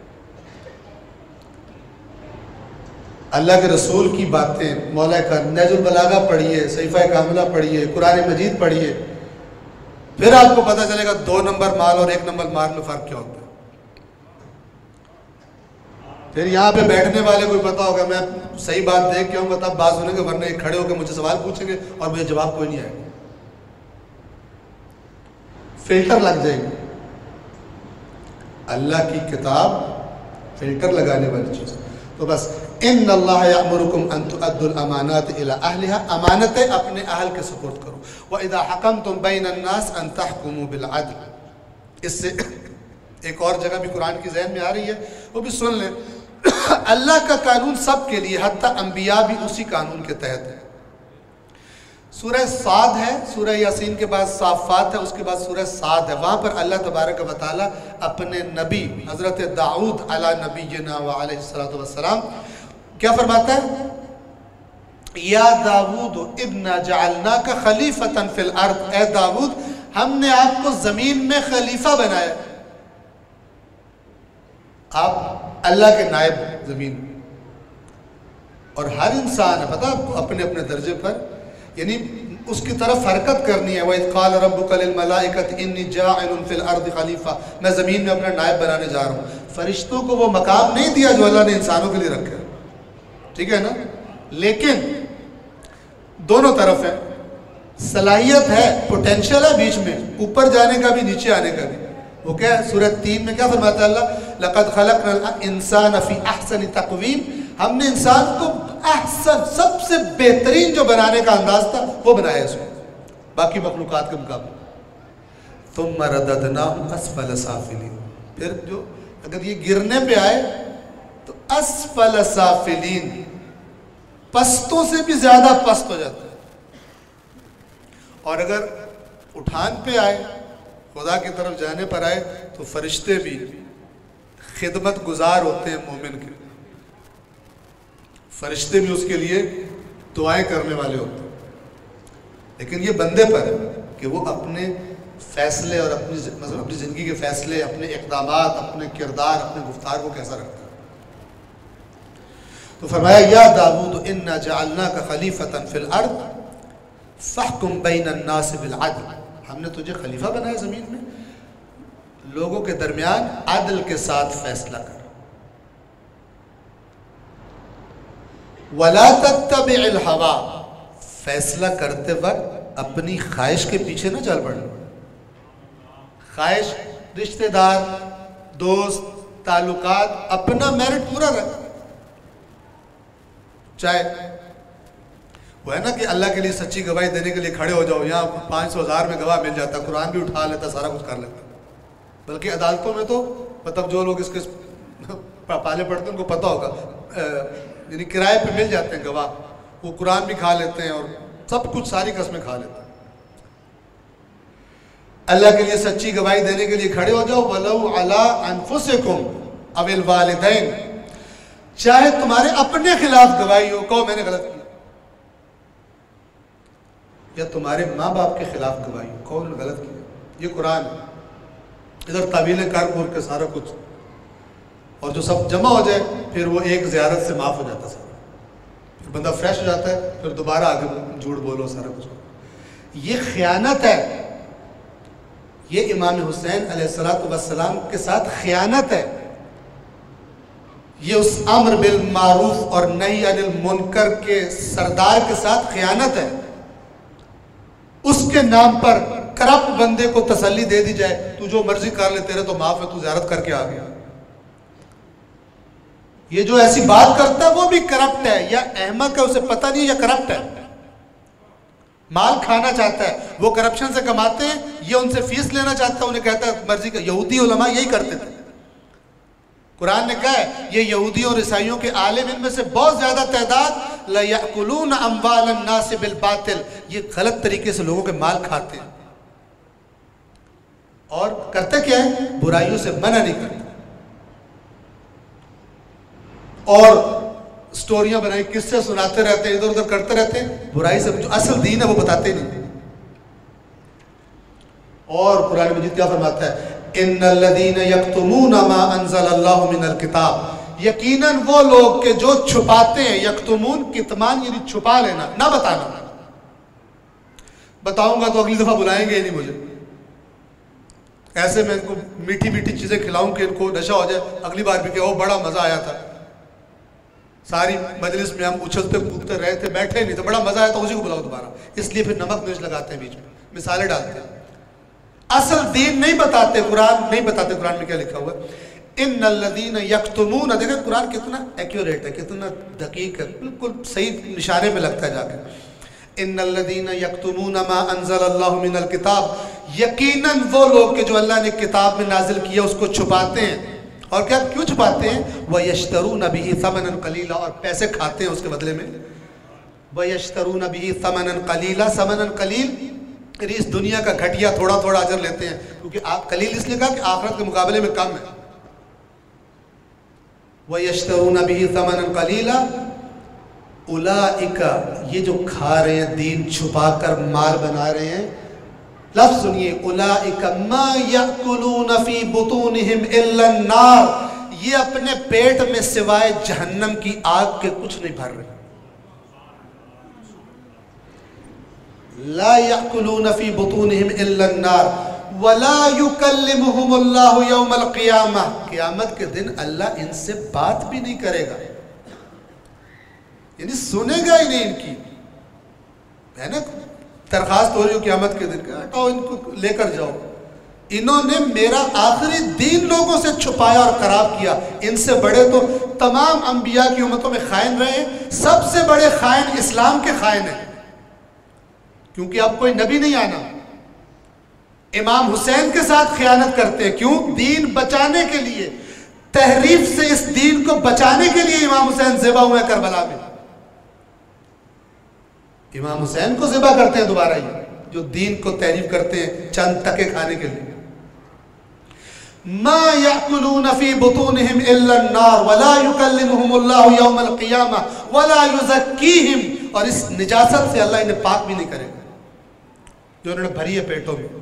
اللہ کے رسول کی باتیں، مولا کا نہج البلاغہ پڑھیے، صحیفہ کاملہ پڑھیے، قرآن مجید پڑھیے، پھر آپ کو پتہ چلے گا دو نمبر مال اور ایک نمبر مال میں فرق کیا ہوتا ہے. پھر یہاں پہ بیٹھنے والے کو بھی پتا ہوگا میں صحیح بات دیکھ کے ہوں گا تب بات سنیں گے، ورنہ ایک کھڑے ہو کے مجھے سوال پوچھیں گے اور مجھے جواب کوئی نہیں آئے گا. فلٹر لگ جائے گا. اللہ کی کتاب فلٹر لگانے والی چیز. تو بس ان اللہ یأمرکم ان تؤدوا الامانات الی اہلھا، امانتیں اپنے اہل کے سپرد کرو. واذا حکمتم بین الناس ان تحکموا بالعدل. اس سے ایک اور جگہ بھی قرآن کی ذہن میں آ رہی ہے، وہ بھی سن لیں. اللہ کا قانون سب کے لیے، حتیٰ انبیاء بھی اسی قانون کے تحت ہے. سورہ صاد ہے، سورہ یاسین کے بعد صافات ہے، اس کے بعد سورہ صاد ہے. وہاں پر اللہ تبارک و تعالیٰ اپنے نبی حضرت داؤد علی نبینا و علیہ الصلوۃ والسلام کیا فرماتا ہے؟ یا داؤد انا جعلناک خلیفۃ فی الارض. اے داؤد ہم نے آپ کو زمین میں خلیفہ بنایا. آپ اللہ کے نائب زمین میں، اور ہر انسان ہے پتہ آپ کو اپنے اپنے درجے پر، یعنی اس کی طرف حرکت کرنی ہے. وَإِذْ قَالَ رَبُّكَ لِلْمَلَائِكَةِ إِنِّي جَاعِلٌ فِي الْأَرْضِ خَلِيفَةً. میں زمین میں اپنا نائب بنانے جا رہا ہوں. فرشتوں کو وہ مقام نہیں دیا جو اللہ نے انسانوں کے لیے رکھا ہے، ٹھیک ہے نا. لیکن دونوں طرف ہے، صلاحیت ہے، پوٹینشل ہے بیچ میں، اوپر جانے کا بھی نیچے آنے کا بھی. وہ کیا ہے؟ سورہ تین میں کیا فرماتا ہے اللہ؟ لَقَدْ خَلَقْنَا الْإِنسَانَ فِي أَحْسَنِ تَقْوِيمٍ. ہم نے انسان کو احسن، سب سے بہترین جو بنانے کا انداز تھا وہ بنایا اس میں باقی مخلوقات کے مقابلے. ثُمَّ رَدَدْنَاهُ أَسْفَلَ سَافِلِينَ. پھر جو اگر یہ گرنے پہ آئے تو اسفل سافلین، پستوں سے بھی زیادہ پست ہو جاتا ہے. اور اگر اٹھان پہ آئے، خدا کی طرف جانے پر آئے، تو فرشتے بھی خدمت گزار ہوتے ہیں مومن کے. فرشتے بھی اس کے لیے دعائیں کرنے والے ہوتے ہیں. لیکن یہ بندے پر ہے کہ وہ اپنے فیصلے اور اپنی مطلب اپنی زندگی کے فیصلے، اپنے اقدامات، اپنے کردار، اپنے گفتار کو کیسا رکھتا ہے. تو فرمایا یا داؤد انا جعلناک خلیفۃ فی الارض فاحکم بین الناس بالعدل. ہم نے تجھے خلیفہ بنایا زمین میں، لوگوں کے درمیان عدل کے ساتھ فیصلہ کر. وَلَا تَتَّبِعِ الْهَوَىٰ. فیصلہ کرتے وقت اپنی خواہش کے پیچھے نہ چل پڑنا. خواہش، رشتہ دار، دوست، تعلقات، اپنا میرٹ پورا رکھ. چاہے وہ ہے نا کہ اللہ کے لیے سچی گواہی دینے کے لیے کھڑے ہو جاؤ، یہاں پانچ سو ہزار میں گواہ مل جاتا، قرآن بھی اٹھا لیتا، سارا کچھ کر لیتا. بلکہ عدالتوں میں تو مطلب جو لوگ اس کے پالے پڑھتے ہیں ان کو پتہ ہوگا، یعنی کرائے پہ مل جاتے ہیں گواہ، وہ قرآن بھی کھا لیتے ہیں اور سب کچھ ساری قسمیں کھا لیتے ہیں. اللہ کے لیے سچی گواہی دینے کے لیے کھڑے ہو جاؤ. وَلَوْ عَلَىٰ أَنفُسِكُمْ أَوِ الْوَالِدَيْنِ. چاہے تمہارے اپنے خلاف گواہی ہو، کہو میں نے غلط کیا، یا تمہارے ماں باپ کے خلاف گواہی ہو، کہو نے غلط کیا. یہ قرآن ہے. ادھر تعویلیں کر کر کے سارا کچھ، اور جو سب جمع ہو جائے پھر وہ ایک زیارت سے معاف ہو جاتا سارا، پھر بندہ فریش ہو جاتا ہے، پھر دوبارہ آگے جھوٹ بولو سارا کچھ. یہ خیانت ہے. یہ امام حسین علیہ الصلوۃ والسلام کے ساتھ خیانت ہے. یہ اس امر بالمعروف اور نہی عن المنکر کے سردار کے ساتھ خیانت ہے. اس کے نام پر کرپٹ بندے کو تسلی دے دی جائے، تو جو مرضی کر لے، تیرے تو معاف ہے، تو زیارت کر کے آ گیا. یہ جو ایسی بات کرتا ہے وہ بھی کرپٹ ہے، یا احمق ہے، اسے پتہ نہیں، یا کرپٹ ہے، مال کھانا چاہتا ہے. وہ کرپشن سے کماتے ہیں، یہ ان سے فیس لینا چاہتا ہے، انہیں کہتا ہے مرضی کا. یہودی علماء یہی کرتے تھے. قرآن نے کہا ہے یہ یہودیوں اور عیسائیوں کے عالم ان میں سے بہت زیادہ تعداد لَيَأْكُلُونَ أَمْوَالَ النَّاسِ بِالْبَاطِلِ، یہ غلط طریقے سے لوگوں کے مال کھاتے ہیں اور کرتے کیا ہے؟ برائیوں سے منع نہیں کرتے، اور سٹوریاں بنائی قصے سناتے رہتے ہیں، ادھر ادھر کرتے رہتے ہیں، برائی سے جو اصل دین ہے وہ بتاتے نہیں۔ اور قرآن مجید کیا فرماتا ہے؟ ان الذین یکتمون ما انزل اللہ من الکتاب، یقیناً وہ لوگ کہ جو چھپاتے ہیں، یکتمون کتمان یعنی چھپا لینا، نہ بتانا، بتاؤں گا تو اگلی دفعہ بلائیں گے ہی نہیں مجھے، ایسے میں ان کو میٹھی میٹھی چیزیں کھلاؤں کہ ان کو نشہ ہو جائے، اگلی بار بھی کہ وہ بڑا مزہ آیا تھا، ساری مجلس میں ہم اچھلتے کودتے رہے تھے، بیٹھے نہیں تو بڑا مزہ آیا تو اسی کو بلاؤ دوبارہ، اس لیے پھر نمک مرچ لگاتے ہیں، بیچ میں مثالیں ڈالتے ہیں، اصل دین نہیں بتاتے، قرآن نہیں بتاتے۔ قرآن میں کیا لکھا ہوا ہے؟ ان الذین یکتمون، دیکھیں قرآن کتنا ایکیوریٹ ہے، کتنا دقیق ہے، بالکل صحیح نشانے پہ لگتا ہے جا کے۔ ان الذین یکتمون ما انزل اللہ من الکتاب، یقیناً وہ لوگ کہ جو اللہ نے کتاب میں نازل کیا اس کو چھپاتے ہیں، اور کیا کیوں چھپاتے ہیں؟ وَيَشْتَرُونَ بِهِ ثَمَنًا قَلِيلًا، اور پیسے کھاتے ہیں اس کے بدلے میں۔ وَيَشْتَرُونَ بِهِ ثَمَنًا قَلِيلًا، ثمنًا قلیل یعنی اس دنیا کا گھٹیا تھوڑا تھوڑا اجر لیتے ہیں، کیونکہ قلیل اس لیے کہا کہ آخرت کے مقابلے میں کم ہے۔ وَيَشْتَرُونَ بِهِ ثَمَنًا قَلِيلًا اولئک، یہ جو کھا رہے ہیں دین چھپا کر مال بنا رہے ہیں، لفظ سنیے، اولئک ما یأکلون فی بطونہم الا النار، یہ اپنے پیٹ میں سوائے جہنم کی آگ کے کچھ نہیں بھر رہے۔ لا یأکلون فی بطونہم الا النار ولا یکلمہم اللہ یوم القیامہ، قیامت کے دن اللہ ان سے بات بھی نہیں کرے گا، یعنی سنے گا ہی نہیں ان کی، ہے نا؟ درخواست ہو رہی ہو قیامت کے دن کہ ہٹاؤ ان کو لے کر جاؤ، انہوں نے میرا آخری دین لوگوں سے چھپایا اور خراب کیا، ان سے بڑے تو تمام انبیاء کی امتوں میں خائن رہے ہیں، سب سے بڑے خائن اسلام کے خائن ہیں، کیونکہ اب کوئی نبی نہیں آنا۔ امام حسین کے ساتھ خیانت کرتے ہیں، کیوں؟ دین بچانے کے لیے، تحریف سے اس دین کو بچانے کے لیے امام حسین ذبح ہوئے کربلا میں، امام حسین کو ذبح کرتے ہیں دوبارہ، یہ جو دین کو تحریف کرتے ہیں چند ٹکے کھانے کے لیے۔ ما یأکلون فی بطونہم الا النار ولا یکلمہم اللہ یوم القیامہ ولا یزکیہم، اور اس نجاست سے اللہ انہیں پاک بھی نہیں کرے گا جو انہوں نے بھری ہے پیٹوں میں۔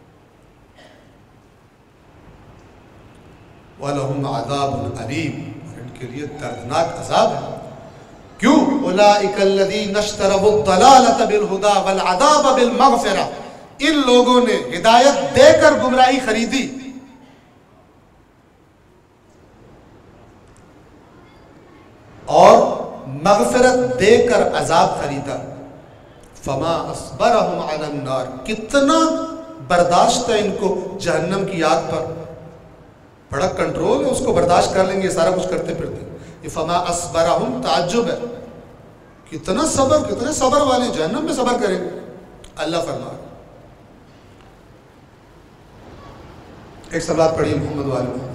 وَلَهُمْ عَذَابٌ عَلِيمٌ، اور ان کے لیے دردناک عذاب ہے، کیوں؟ أُولَئِكَ الَّذِينَ اشْتَرَوُا الضَّلَالَةَ بِالْهُدَى وَالْعَذَابَ بِالْمَغْفِرَةِ، ان لوگوں نے ہدایت دے کر گمراہی خریدی اور مغفرت دے کر عذاب خریدا۔ فما اصبرہم علی النار، کتنا برداشت ہے ان کو جہنم کی آگ پر، بڑا کنٹرول ہے، اس کو برداشت کر لیں گے، سارا کچھ کرتے پھرتے۔ یہ فما اصبرہم تعجب ہے، کتنا صبر، کتنے صبر والے جہنم میں صبر کریں گے۔ اللہ فرما، ایک صلوات پڑھیے محمد والے محمد۔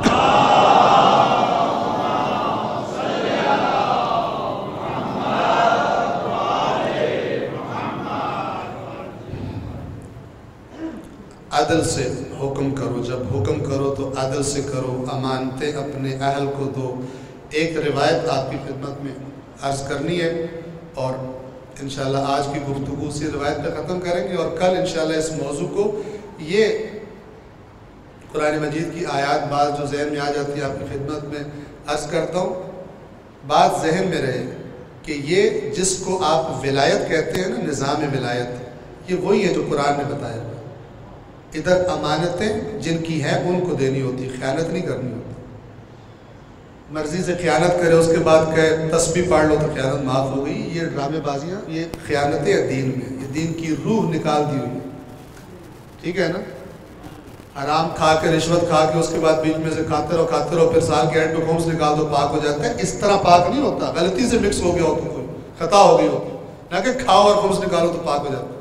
عدل سے حکم کرو، جب حکم کرو تو عدل سے کرو، امانتیں اپنے اہل کو دو۔ ایک روایت آپ کی خدمت میں عرض کرنی ہے، اور انشاءاللہ آج کی گفتگو سے روایت پہ ختم کریں گے، اور کل انشاءاللہ اس موضوع کو، یہ قرآن مجید کی آیات بعض جو ذہن میں آ جاتی ہے آپ کی خدمت میں عرض کرتا ہوں، بات ذہن میں رہے کہ یہ جس کو آپ ولایت کہتے ہیں نا، نظام ولایت، یہ وہی ہے جو قرآن نے بتایا۔ ادھر امانتیں جن کی ہیں ان کو دینی ہوتی، خیانت نہیں کرنی ہوتی۔ مرضی سے خیانت کرے، اس کے بعد کہے تسبیح پڑھ لو تو خیانت معاف ہو گئی، یہ ڈرامے بازیاں، یہ خیانتیں ہیں دین میں، یہ دین کی روح نکال دی ہوئی ہے، ٹھیک ہے نا؟ حرام کھا کے، رشوت کھا کے، اس کے بعد بیچ میں سے کھاتے رہو کھاتے رہو، پھر سال کے اینڈ پہ خمس نکال دو، پاک ہو جاتا ہے۔ اس طرح پاک نہیں ہوتا، غلطی سے مکس ہو گیا ہو تو کوئی خطا ہو گئی ہوتی، نہ کہ کھاؤ اور خمس نکالو تو پاک ہو جاتا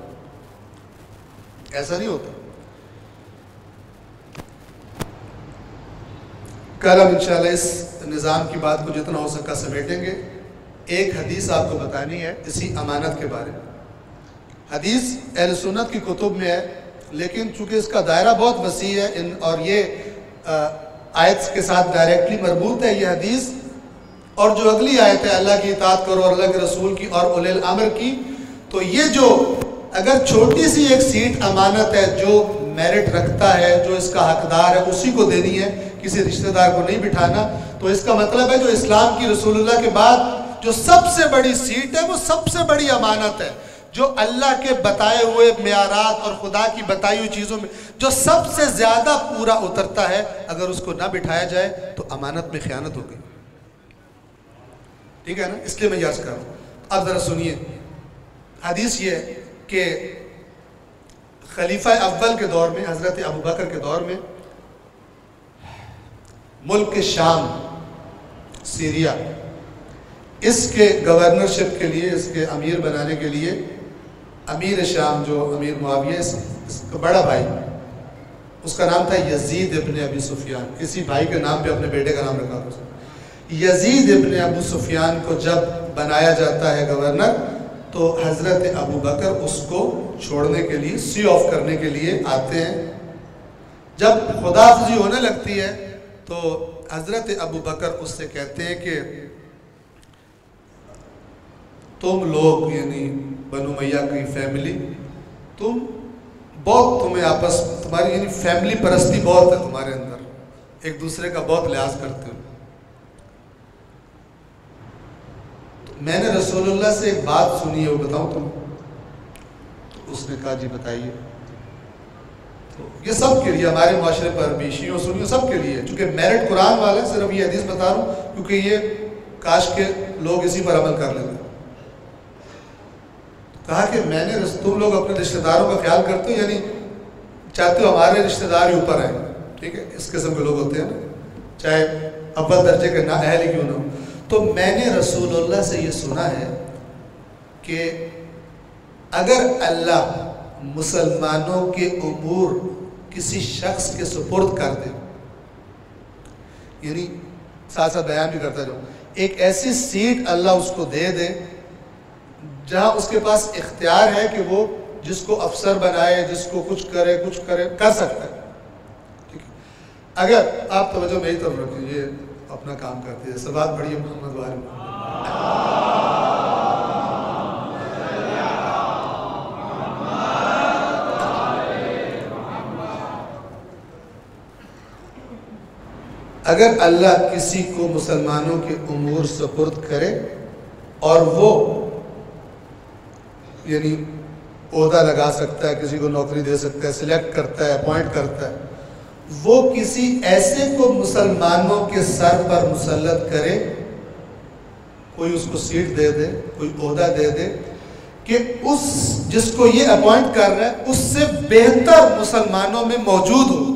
ہے، ایسا نہیں ہوتا۔ کل ہم انشاءاللہ اس نظام کی بات کو جتنا ہو سکا سمیٹیں گے. ایک حدیث آپ کو بتانی ہے اسی امانت کے بارے میں. حدیث اہل سنت کی کتب میں ہے لیکن چونکہ اس کا دائرہ بہت وسیع ہے ان اور یہ آیت کے ساتھ ڈائریکٹلی مربوط ہے یہ حدیث. اور جو اگلی آیت ہے اللہ کی اطاعت کرو اور اللہ کے رسول کی اور اولی الامر کی, تو یہ جو اگر چھوٹی سی ایک سیٹ امانت ہے جو میرٹ رکھتا ہے, جو اس کا حقدار ہے اسی کو دینی ہے, کسی رشتہ دار کو نہیں بٹھانا. تو اس کا مطلب ہے جو اسلام کی رسول اللہ کے بعد جو سب سے بڑی سیٹ ہے وہ سب سے بڑی امانت ہے, جو اللہ کے بتائے ہوئے معیارات اور خدا کی بتائی ہوئی چیزوں میں جو سب سے زیادہ پورا اترتا ہے, اگر اس کو نہ بٹھایا جائے تو امانت میں خیانت ہو گئی. ٹھیک ہے نا, اس لیے میں یاد کر رہا ہوں. اب ذرا سنیے حدیث یہ ہے کہ خلیفہ اول کے دور میں, حضرت ابو بکر کے دور میں, ملک شام سیریا اس کے گورنرشپ کے لیے, اس کے امیر بنانے کے لیے امیر شام جو امیر معاویہ اس, اس کا بڑا بھائی, اس کا نام تھا یزید ابن ابی سفیان. کسی بھائی کے نام پہ اپنے بیٹے کا نام رکھا تھا. یزید ابن ابو سفیان کو جب بنایا جاتا ہے گورنر تو حضرت ابو بکر اس کو چھوڑنے کے لیے, سی آف کرنے کے لیے آتے ہیں. جب خداحافظی ہونے لگتی ہے تو حضرت ابو بکر اس سے کہتے ہیں کہ تم لوگ یعنی بنو امیہ کی فیملی, تم بہت تمہیں آپس تمہاری یعنی فیملی پرستی بہت ہے تمہارے اندر, ایک دوسرے کا بہت لحاظ کرتے ہو. میں نے رسول اللہ سے ایک بات سنی ہے وہ بتاؤں تم؟ تو اس نے کہا جی بتائیے. تو یہ سب کے لیے, ہمارے معاشرے پر بھی, شیعوں سنیوں سب کے لیے, چونکہ میرٹ قرآن والا ہے, صرف یہ حدیث بتا رہا ہوں کیونکہ یہ کاش کے لوگ اسی پر عمل کر لیتے. کہا کہ میں نے تم لوگ اپنے رشتہ داروں کا خیال کرتے ہو, یعنی چاہتے ہو ہمارے رشتہ دار ہی اوپر آئیں. ٹھیک ہے, اس قسم کے لوگ ہوتے ہیں نا, چاہے اول درجے کے نہ اہل ہی کیوں نہ ہو. تو میں نے رسول اللہ سے یہ سنا ہے کہ اگر اللہ مسلمانوں کے امور کسی شخص کے سپرد کر دے, یعنی ساتھ ساتھ بیان بھی کرتا جاؤں, ایک ایسی سیٹ اللہ اس کو دے دے جہاں اس کے پاس اختیار ہے کہ وہ جس کو افسر بنائے, جس کو کچھ کرے کچھ کرے کر سکتا ہے. ٹھیک ہے, اگر آپ توجہ میری طرف رکھیں, یہ اپنا کام کرتے ہیں. سبات پڑھیے محمد وارم. اگر اللہ کسی کو مسلمانوں کے امور سپرد کرے اور وہ یعنی عہدہ لگا سکتا ہے, کسی کو نوکری دے سکتا ہے, سلیکٹ کرتا ہے, اپوائنٹ کرتا ہے, وہ کسی ایسے کو مسلمانوں کے سر پر مسلط کرے, کوئی اس کو سیٹ دے دے, کوئی عہدہ دے دے کہ اس جس کو یہ اپوائنٹ کر رہا ہے اس سے بہتر مسلمانوں میں موجود ہو.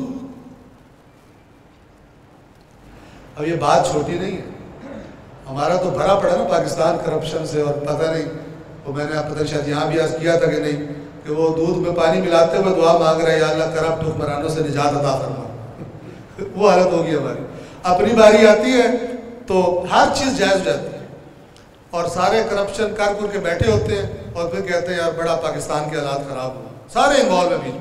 اب یہ بات چھوٹی نہیں ہے, ہمارا تو بھرا پڑا نا پاکستان کرپشن سے, اور پتہ نہیں وہ میں نے آپ پتہ شاید یہاں بھی عرض کیا تھا کہ نہیں کہ وہ دودھ میں پانی ملاتے ہوئے دعا مانگ رہا ہے یا اللہ کرپٹ حکمرانوں سے نجات عطا فرما. وہ حالت ہوگی ہماری. اپنی باری آتی ہے تو ہر چیز جائز ہو جاتی ہے اور سارے کرپشن کر کر کے بیٹھے ہوتے ہیں اور پھر کہتے ہیں یار بڑا پاکستان کے حالات خراب ہو, سارے انوالو ہیں.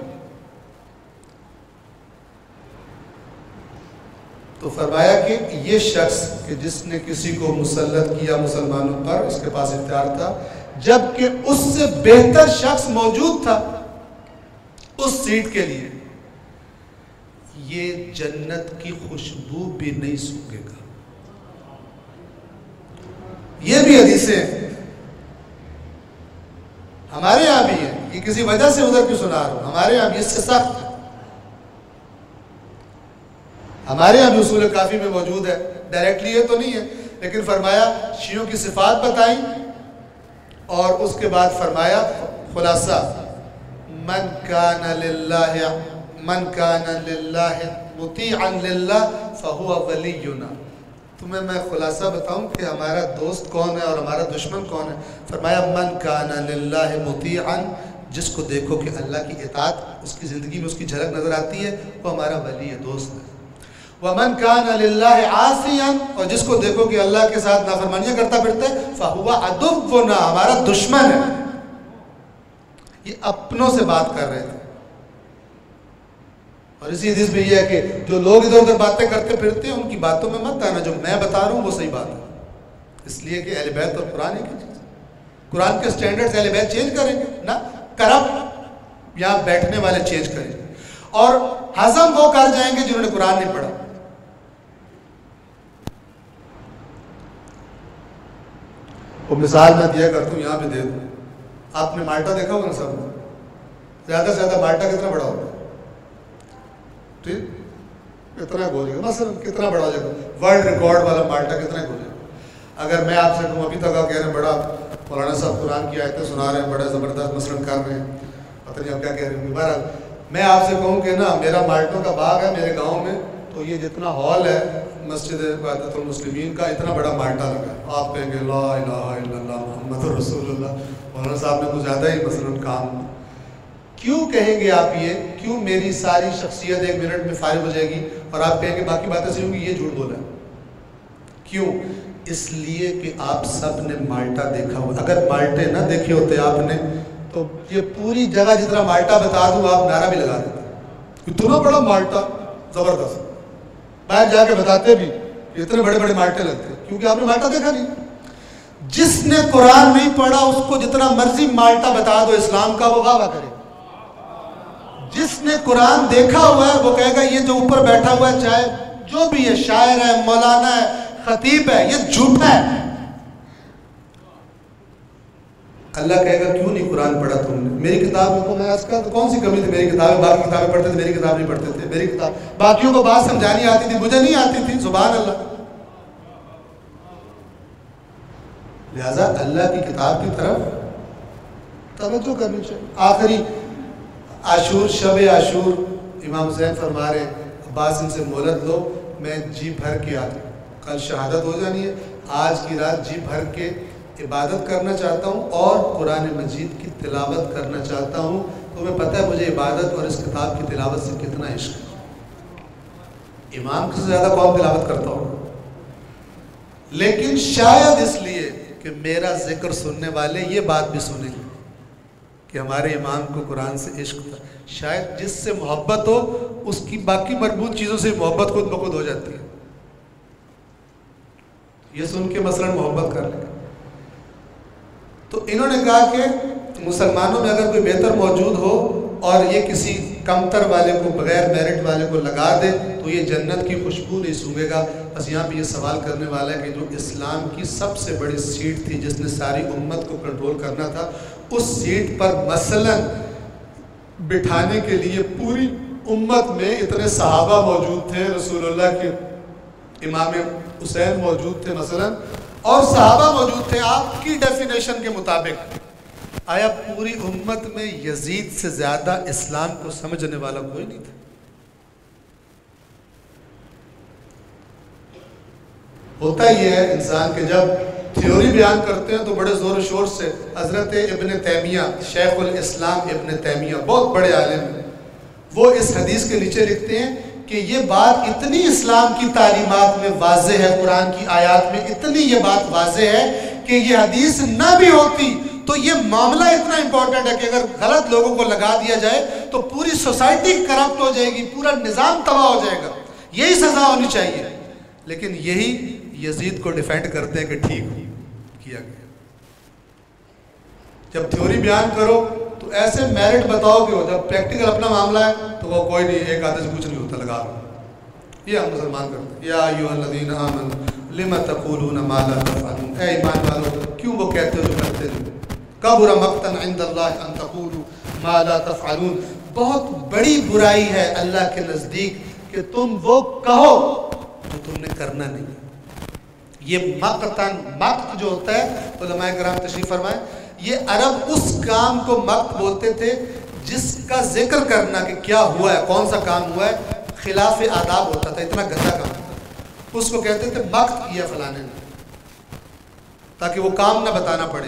تو فرمایا کہ یہ شخص کہ جس نے کسی کو مسلط کیا مسلمانوں پر, اس کے پاس اختیار تھا, جبکہ اس سے بہتر شخص موجود تھا اس سیٹ کے لیے, یہ جنت کی خوشبو بھی نہیں سونگے گا. یہ بھی حدیثیں ہمارے یہاں بھی ہے, یہ کسی وجہ سے ادھر کیوں سنا رہا ہوں, ہمارے یہاں بھی اس سے سخت ہے. ہمارے یہاں بھی اصول کافی میں موجود ہے, ڈائریکٹلی یہ تو نہیں ہے, لیکن فرمایا شیعوں کی صفات بتائیں اور اس کے بعد فرمایا خلاصہ من کان للہ من کان للہ مطیعا للہ فہو ولینا. تمہیں میں خلاصہ بتاؤں کہ ہمارا دوست کون ہے اور ہمارا دشمن کون ہے. فرمایا من کان للہ مطیعا, جس کو دیکھو کہ اللہ کی اطاعت اس کی زندگی میں اس کی جھلک نظر آتی ہے, وہ ہمارا ولی ہے, دوست ہے. وَمَنْ كَانَ لِلَّهِ عَاصِيًا، اور جس کو دیکھو کہ اللہ کے ساتھ نافرمانیاں کرتا پھرتا ہے، فَهُوَ عَدُوٌّنَا، ہمارا دشمن ہے. یہ اپنوں سے بات کر رہے تھے. اور اسی حدیث میں یہ ہے کہ جو لوگ ادھر ادھر باتیں کرتے پھرتے ہیں ان کی باتوں میں مت آنا، جو میں بتا رہا ہوں وہ صحیح بات ہے. اس لیے کہ اہل بیت اور قرآن ایک ہی چیز. قرآن کے سٹینڈرڈز اہل بیت چینج کریں گے نہ، کرپ یہاں بیٹھنے والے چینج کریں گے، اور ہضم وہ کر جائیں گے جنہوں نے قرآن نہیں پڑھا. وہ مثال میں دیا کرتا ہوں، یہاں پہ دے دوں. آپ نے مالٹا دیکھا ہوگا نا سب نے، زیادہ سے زیادہ مالٹا کتنا بڑا ہوگا؟ ٹھیک، اتنا گول ہے مثلا، کتنا بڑا ہو جائے گا؟ ورلڈ ریکارڈ والا مالٹا کتنا گول ہے؟ اگر میں آپ سے کہوں ابھی تک آپ کہہ رہے ہیں بڑا مولانا صاحب قرآن کی آیتیں سنا رہے ہیں، بڑا زبردست مثلا کر رہے ہیں، پتہ نہیں آپ کیا کہہ رہے ہیں. بہرحال میں آپ سے کہوں کہ نا میرا مالٹوں کا باغ ہے میرے گاؤں میں، تو یہ جتنا ہال ہے مسجد وحدت المسلمین کا، اتنا بڑا مالٹا لگا ہے. آپ کہیں گے لا الہ الا اللہ محمد رسول اللہ، مولانا صاحب نے کچھ زیادہ ہی مثلا کام. کیوں کہیں گے آپ یہ؟ کیوں میری ساری شخصیت ایک منٹ میں فارغ ہو جائے گی اور آپ کہیں گے باقی باتیں صحیح ہوں گی، یہ جھوٹ بولا ہے؟ کیوں؟ اس لیے کہ آپ سب نے مالٹا دیکھا ہو. اگر مالٹے نہ دیکھے ہوتے آپ نے تو یہ پوری جگہ جتنا مالٹا بتا دوں آپ نعرہ بھی لگا دیتے، اتنا بڑا مالٹا زبردست. باہر جا کے بتاتے بھی اتنے بڑے بڑے مالٹے لگتے ہیں، کیونکہ آپ نے مالٹا دیکھا نہیں. جس نے قرآن نہیں پڑھا اس کو جتنا مرضی مالٹا بتا دو اسلام کا، وہ واہ واہ کرے. جس نے قرآن دیکھا ہوا ہے وہ کہے گا یہ جو اوپر بیٹھا ہوا ہے چاہے جو بھی ہے، شاعر ہے، مولانا ہے، خطیب ہے، یہ جھوٹا ہے. اللہ کہے گا کیوں نہیں قرآن پڑھا تم نے؟ میری کتاب میں کو میں آج کا کون سی کمی تھی؟ میری کتابیں باقی کتابیں پڑھتے تھے، میری کتاب نہیں پڑھتے تھے. میری کتاب باقیوں کو بات سمجھانی آتی تھی، مجھے نہیں آتی تھی. سبحان اللہ. لہذا اللہ کی کتاب کی طرف توجہ کرنی چاہیے. آخری عاشور، شب عاشور، امام حسین فرما رہے عباس ان سے مہلت لو، میں جی بھر کے آ کل شہادت ہو جانی ہے، آج کی رات جی بھر کے عبادت کرنا چاہتا ہوں اور قرآن مجید کی تلاوت کرنا چاہتا ہوں. تمہیں پتہ ہے مجھے عبادت اور اس کتاب کی تلاوت سے کتنا عشق ہے. امام سے زیادہ کون تلاوت کرتا ہوں، لیکن شاید اس لیے کہ میرا ذکر سننے والے یہ بات بھی سنیں گے کہ ہمارے امام کو قرآن سے عشق تھا. شاید جس سے محبت ہو اس کی باقی مربوط چیزوں سے محبت خود بخود ہو جاتی ہے. یہ سن کے مثلا محبت کر لے. تو انہوں نے کہا کہ مسلمانوں میں اگر کوئی بہتر موجود ہو اور یہ کسی کمتر والے کو، بغیر میرٹ والے کو لگا دے تو یہ جنت کی خوشبو نہیں سونگے گا. بس یہاں پہ یہ سوال کرنے والا ہے کہ جو اسلام کی سب سے بڑی سیٹ تھی جس نے ساری امت کو کنٹرول کرنا تھا، اس سیٹ پر مثلا بٹھانے کے لیے پوری امت میں اتنے صحابہ موجود تھے، رسول اللہ کے امام حسین موجود تھے مثلا، اور صحابہ موجود تھے. آپ کی ڈیفینیشن کے مطابق آیا پوری امت میں یزید سے زیادہ اسلام کو سمجھنے والا کوئی نہیں تھا؟ ہوتا یہ ہے انسان کے جب تھیوری بیان کرتے ہیں تو بڑے زور و شور سے. حضرت ابن تیمیہ، شیخ الاسلام ابن تیمیہ بہت بڑے عالم ہیں، وہ اس حدیث کے نیچے لکھتے ہیں کہ یہ بات اتنی اسلام کی تعلیمات میں واضح ہے، قرآن کی آیات میں اتنی یہ بات واضح ہے کہ یہ حدیث نہ بھی ہوتی تو یہ معاملہ اتنا امپورٹنٹ ہے کہ اگر غلط لوگوں کو لگا دیا جائے تو پوری سوسائٹی کرپٹ ہو جائے گی، پورا نظام تباہ ہو جائے گا. یہی سزا ہونی چاہیے. لیکن یہی یزید کو ڈیفینڈ کرتے ہیں کہ ٹھیک کیا گیا. جب تھیوری بیان کرو تو ایسے میرٹ بتاؤ کہ ہو، جب پریکٹیکل اپنا معاملہ ہے تو وہ کوئی نہیں، ایک آدھے سے کچھ نہیں ہوتا، لگا لو. یہ ہم مسلمان کرتے ہیں. یا ایھا الذین آمنوا لم تقولون ما لا تفعلون، اے ایمان والو کیوں وہ کہتے ہو جو کرتے ہو. کبر مقتا عند اللہ ان تقولوا ما لا تفعلون، بہت بڑی برائی ہے اللہ کے نزدیک کہ تم وہ کہو جو تم نے کرنا نہیں. یہ مقتن، مقت جو ہوتا ہے، علماء کرام تشریف فرمائیں، یہ عرب اس کام کو مقت بولتے تھے جس کا ذکر کرنا کہ کیا ہوا ہے، کون سا کام ہوا ہے، خلاف آداب ہوتا تھا، اتنا گندا کام ہوتا تھا، اس کو کہتے تھے مقت کیا فلانے نے، تاکہ وہ کام نہ بتانا پڑے.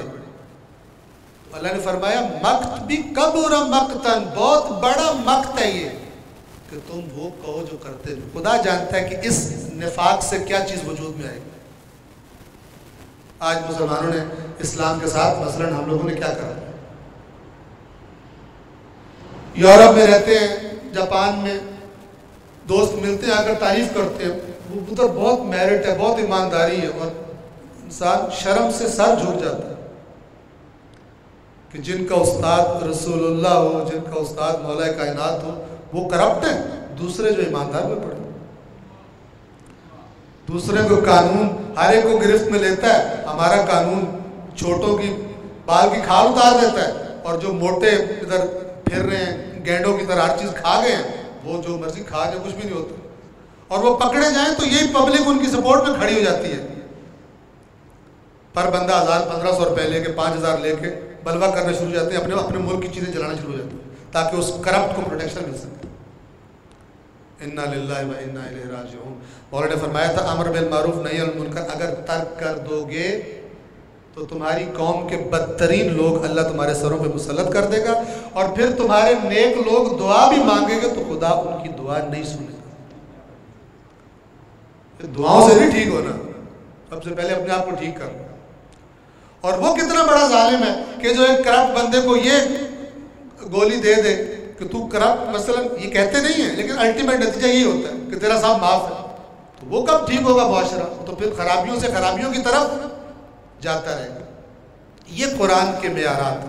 اللہ نے فرمایا مقت بھی کبر مقتن، بہت بڑا مقت ہے یہ کہ کہ تم وہ کہو جو کرتے ہو. خدا جانتا ہے کہ اس نفاق سے کیا چیز وجود میں آئے گی. آج مسلمانوں نے اسلام کے ساتھ مثلاً ہم لوگوں نے کیا کرا, یورپ میں رہتے ہیں, جاپان میں دوست ملتے ہیں, آ کر تعریف کرتے ہیں, وہ ادھر بہت میرٹ ہے, بہت ایمانداری ہے, اور انسان شرم سے سر جھک جاتا ہے کہ جن کا استاد رسول اللہ ہو, جن کا استاد مولا کائنات ہو, وہ کرپٹ ہیں, دوسرے جو ایماندار میں پڑے, دوسرے کو قانون ہر ایک کو گرفت میں لیتا ہے. ہمارا قانون چھوٹوں کی بال کی کھال اتار دیتا ہے, اور جو موٹے ادھر پھر رہے ہیں گینڈوں کی طرح ہر چیز کھا گئے ہیں, وہ جو مرضی کھا جائے کچھ بھی نہیں ہوتا, اور وہ پکڑے جائیں تو یہی پبلک ان کی سپورٹ میں کھڑی ہو جاتی ہے. پر بندہ ہزار پندرہ سو روپے لے کے پانچ ہزار لے کے بلوا کرنا شروع ہو جاتے ہیں, اپنے اپنے ملک کی چیزیں جلانا شروع ہو جاتی ہیں تاکہ اس کرپٹ کو پروٹیکشن مل سکے. انا للہ و انا الیہ راجعون. مولانا نے فرمایا تھا امر بالمعروف نہی عن المنکر اگر ترک کر دو گے تو تمہاری قوم کے بدترین لوگ اللہ تمہارے سروں پہ مسلط کر دے گا, اور پھر تمہارے نیک لوگ دعا بھی مانگیں گے تو خدا ان کی دعا نہیں سنے گا. دعاؤں سے نہیں ٹھیک ہونا, سب سے پہلے اپنے آپ کو ٹھیک کرنا. اور وہ کتنا بڑا ظالم ہے کہ جو ایک کرپٹ بندے کو یہ گولی دے دے کہ تو کرپٹ, مثلا یہ کہتے نہیں ہیں لیکن الٹیمیٹ نتیجہ یہی ہوتا ہے کہ تیرا صاحب معاف ہے, تو وہ کب ٹھیک ہوگا معاشرہ, تو پھر خرابیوں سے خرابیوں کی طرف جاتا رہے گا. یہ قرآن کے معیارات,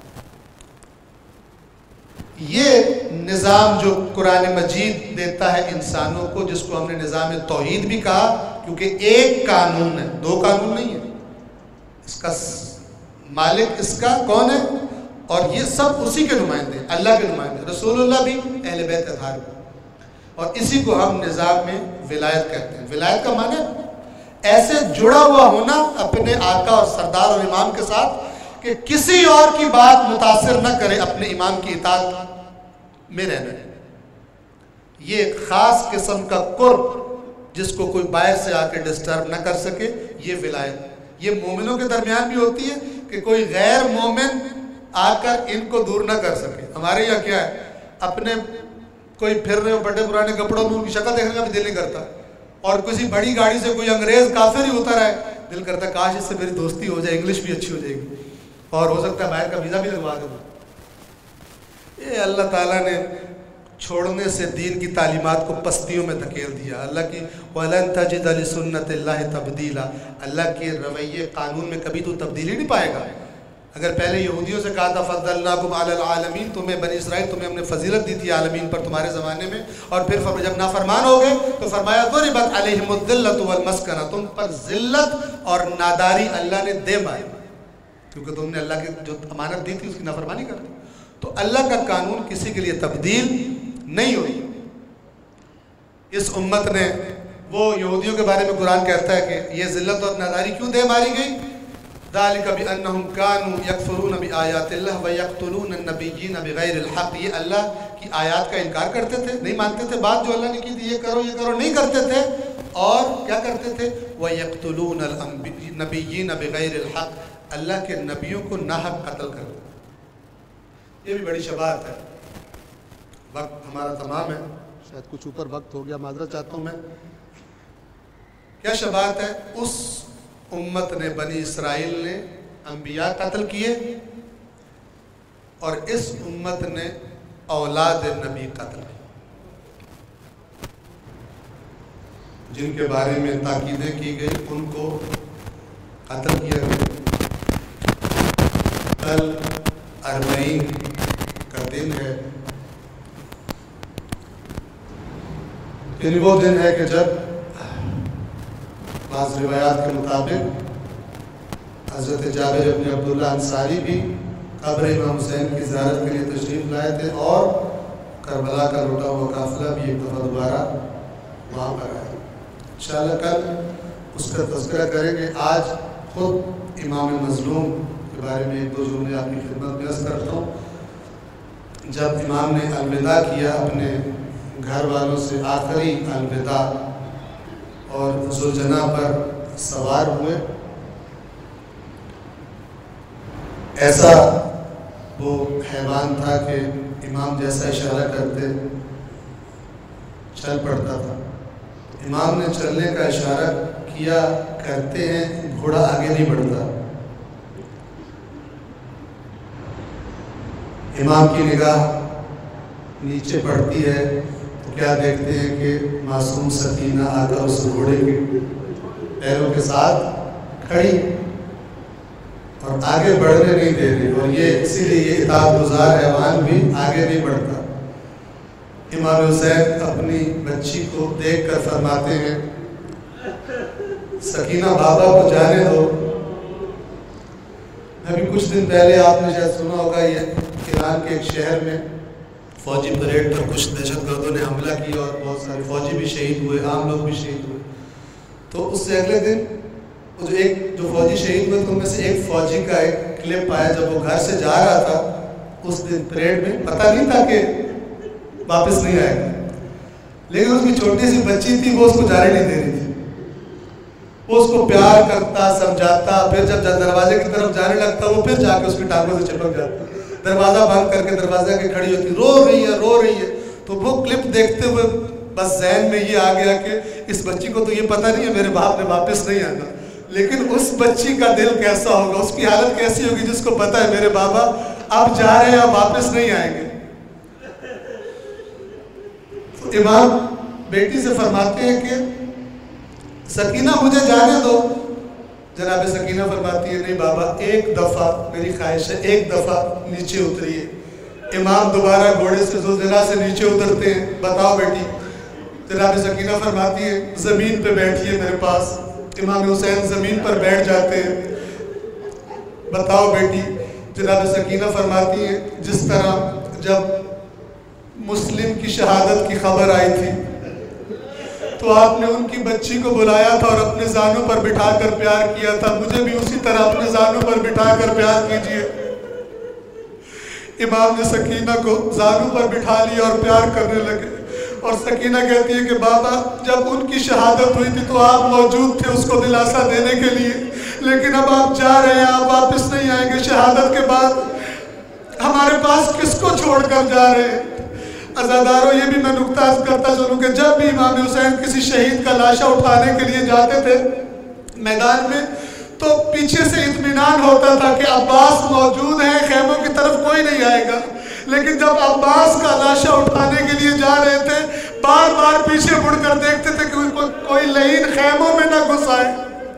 یہ نظام جو قرآن مجید دیتا ہے انسانوں کو, جس کو ہم نے نظام توحید بھی کہا, کیونکہ ایک قانون ہے, دو قانون نہیں ہے. اس کا مالک اس کا کون ہے, اور یہ سب اسی کے نمائندے, اللہ کے نمائندے, رسول اللہ بھی اہل بیت اطہار بھی, اور اسی کو ہم نظام میں ولایت کہتے ہیں. ولایت کا معنی ایسے جڑا ہوا ہونا اپنے آقا اور سردار اور امام کے ساتھ کہ کسی اور کی بات متاثر نہ کرے, اپنے امام کی اطاعت میں رہنا ہے. یہ ایک خاص قسم کا قرب جس کو کوئی باہر سے آ کے ڈسٹرب نہ کر سکے, یہ ولایت. یہ مومنوں کے درمیان بھی ہوتی ہے کہ کوئی غیر مومن آ کر ان کو دور نہ کر سکے. ہمارے یہاں کیا ہے, اپنے کوئی پھر رہے ہو بڑے پرانے کپڑوں میں, ان کی شکل دیکھنے کا بھی دل نہیں کرتا, اور کسی بڑی گاڑی سے کوئی انگریز کافر ہی اتر آئے, دل کرتا ہے کاش اس سے میری دوستی ہو جائے, انگلش بھی اچھی ہو جائے گی, اور ہو سکتا ہے باہر کا ویزا بھی لگوا دے. یہ اللہ تعالیٰ نے چھوڑنے سے دین کی تعلیمات کو پستیوں میں دھکیل دیا. اللہ کی وَلَن تَجِدَ لِسُنَّتِ اللَّهِ تَبْدِيلًا, اللہ کے رویے قانون میں کبھی تو تبدیلی نہیں پائے گا. اگر پہلے یہودیوں سے کہا تھا فَضَّلْنَاكُمْ عَلَى الْعَالَمِينَ, تمہیں بنی اسرائیل تمہیں ہم نے فضیلت دی تھی عالمین پر تمہارے زمانے میں, اور پھر جب نافرمان ہو گئے تو فرمایا ضُرِبَتْ عَلَيْهِمُ الذِّلَّةُ وَالْمَسْكَنَةُ, تم پر ذلت اور ناداری اللہ نے دے ماری, کیونکہ تم نے اللہ کی جو امانت دی تھی اس کی نافرمانی کر دی. تو اللہ کا قانون کسی کے لیے تبدیل نہیں ہوئی. اس امت نے, وہ یہودیوں کے بارے میں قرآن کہتا ہے کہ یہ ذلت اور ناداری کیوں دے ماری گئی, ذَلِكَ بِأَنَّهُمْ كَانُوا يَكْفُرُونَ بِآيَاتِ اللَّهِ وَيَقْتُلُونَ النَّبِيِّينَ بِغَيْرِ الْحَقِّ, یہ اللہ کی آیات کا انکار کرتے تھے, نہیں مانتے تھے بات جو اللہ نے کی تھی, یہ کرو یہ کرو نہیں کرتے تھے, اور کیا کرتے تھے, وَيَقْتُلُونَ النَّبِيِّينَ بِغَيْرِ الْحَقِّ, اللہ کے نبیوں کو ناحق قتل کرتے. یہ بھی بڑی شباہت ہے. وقت ہمارا تمام ہے, شاید کچھ اوپر وقت ہو گیا, معذرت چاہتا ہوں میں. کیا شباہت ہے, اس امت نے, بنی اسرائیل نے انبیاء قتل کیے, اور اس امت نے اولاد نبی قتل کی, جن کے بارے میں تاکیدیں کی گئی ان کو قتل کیا گیا. کل اربعین کا دن ہے, یعنی وہ دن ہے کہ جب بعض روایات کے مطابق حضرت جابر بن عبداللہ انصاری بھی قبر امام حسین کی زیارت کے لیے تشریف لائے تھے, اور کربلا کا لوٹا ہوا قافلہ بھی ایک دفعہ دوبارہ وہاں پر آیا. انشاءاللہ کل اس کا تذکرہ کریں گے. آج خود امام مظلوم کے بارے میں ایک دو جملے آپ کی خدمت میں عرض کرتا ہوں. جب امام نے الوداع کیا اپنے گھر والوں سے, آخری الوداع, اور ذوالجناح پر سوار ہوئے, ایسا وہ حیوان تھا کہ امام جیسا اشارہ کرتے چل پڑتا تھا. امام نے چلنے کا اشارہ کیا کرتے ہیں گھوڑا آگے نہیں بڑھتا. امام کی نگاہ نیچے پڑتی ہے تو کیا دیکھتے ہیں کہ معصوم سکینہ آ کر اس گھوڑے کے پیروں کے ساتھ کھڑی اور آگے بڑھنے نہیں دے رہی. اور یہ اسی لیے یہ اطاعت گزار حیوان بھی آگے نہیں بڑھتا. امام حسین اپنی بچی کو دیکھ کر فرماتے ہیں سکینہ بابا کو جانے دو. ابھی کچھ دن پہلے آپ نے شاید سنا ہوگا یہ ایران کے ایک شہر میں فوجی پریڈ پر کچھ دہشت گردوں نے حملہ کیا اور بہت سارے فوجی بھی شہید ہوئے, عام لوگ بھی شہید ہوئے. تو اس سے اگلے دن جو ایک جو فوجی شہید ہوئے تو ان میں سے ایک فوجی کا ایک کلپ آیا جب وہ گھر سے جا رہا تھا. اس دن پریڈ میں پتہ نہیں تھا کہ واپس نہیں آئے گا, لیکن اس کی چھوٹی سی بچی تھی, وہ اس کو جانے نہیں دے رہی تھی. وہ اس کو پیار کرتا, سمجھاتا, پھر جب دروازے کی طرف جانے لگتا وہ پھر جا کے اس کی ٹانگوں سے چپک جاتا, دروازہ بند کر کے دروازہ کے کھڑی ہوتی, رو رہی ہے رو رہی ہے. تو وہ کلپ دیکھتے ہوئے بس ذہن میں یہ آ گیا کہ اس بچی کو تو یہ پتہ نہیں ہے میرے باپ نے واپس نہیں آنا, لیکن اس بچی کا دل کیسا ہوگا, اس کی حالت کیسی ہوگی جس کو پتہ ہے میرے بابا اب جا رہے ہیں اب واپس نہیں آئیں گے. تو امام بیٹی سے فرماتے ہیں کہ سکینہ مجھے جانے دو. جناب سکینہ فرماتی ہے نہیں بابا ایک دفعہ میری خواہش ہے ایک دفعہ نیچے اتریے. امام دوبارہ گھوڑے سے زلزلہ سے نیچے اترتے ہیں. بتاؤ بیٹی. جناب سکینہ فرماتی ہے زمین پہ بیٹھیے میرے پاس. امام حسین زمین پر بیٹھ جاتے ہیں. بتاؤ بیٹی. جناب سکینہ فرماتی ہے جس طرح جب مسلم کی شہادت کی خبر آئی تھی تو آپ نے ان کی بچی کو بلایا تھا اور اپنے زانوں پر بٹھا کر پیار کیا تھا, مجھے بھی اسی طرح اپنے زانوں پر بٹھا کر پیار کیجئے. امام نے سکینہ کو زانوں پر بٹھا لیا اور پیار کرنے لگے. اور سکینہ کہتی ہے کہ بابا جب ان کی شہادت ہوئی تھی تو آپ موجود تھے اس کو دلاسا دینے کے لیے, لیکن اب آپ جا رہے ہیں, آپ واپس نہیں آئیں گے. شہادت کے بعد ہمارے پاس کس کو چھوڑ کر جا رہے ہیں؟ عزاداروں یہ بھی میں نکتہ عرض کرتا چلوں کہ جب بھی امام حسین کسی شہید کا لاشا اٹھانے کے لیے جاتے تھے میدان میں تو پیچھے سے اطمینان ہوتا تھا کہ عباس موجود ہیں, خیموں کی طرف کوئی نہیں آئے گا. لیکن جب عباس کا لاشا اٹھانے کے لیے جا رہے تھے بار بار پیچھے مڑ کر دیکھتے تھے کہ کوئی لعین خیموں میں نہ گھس آئے.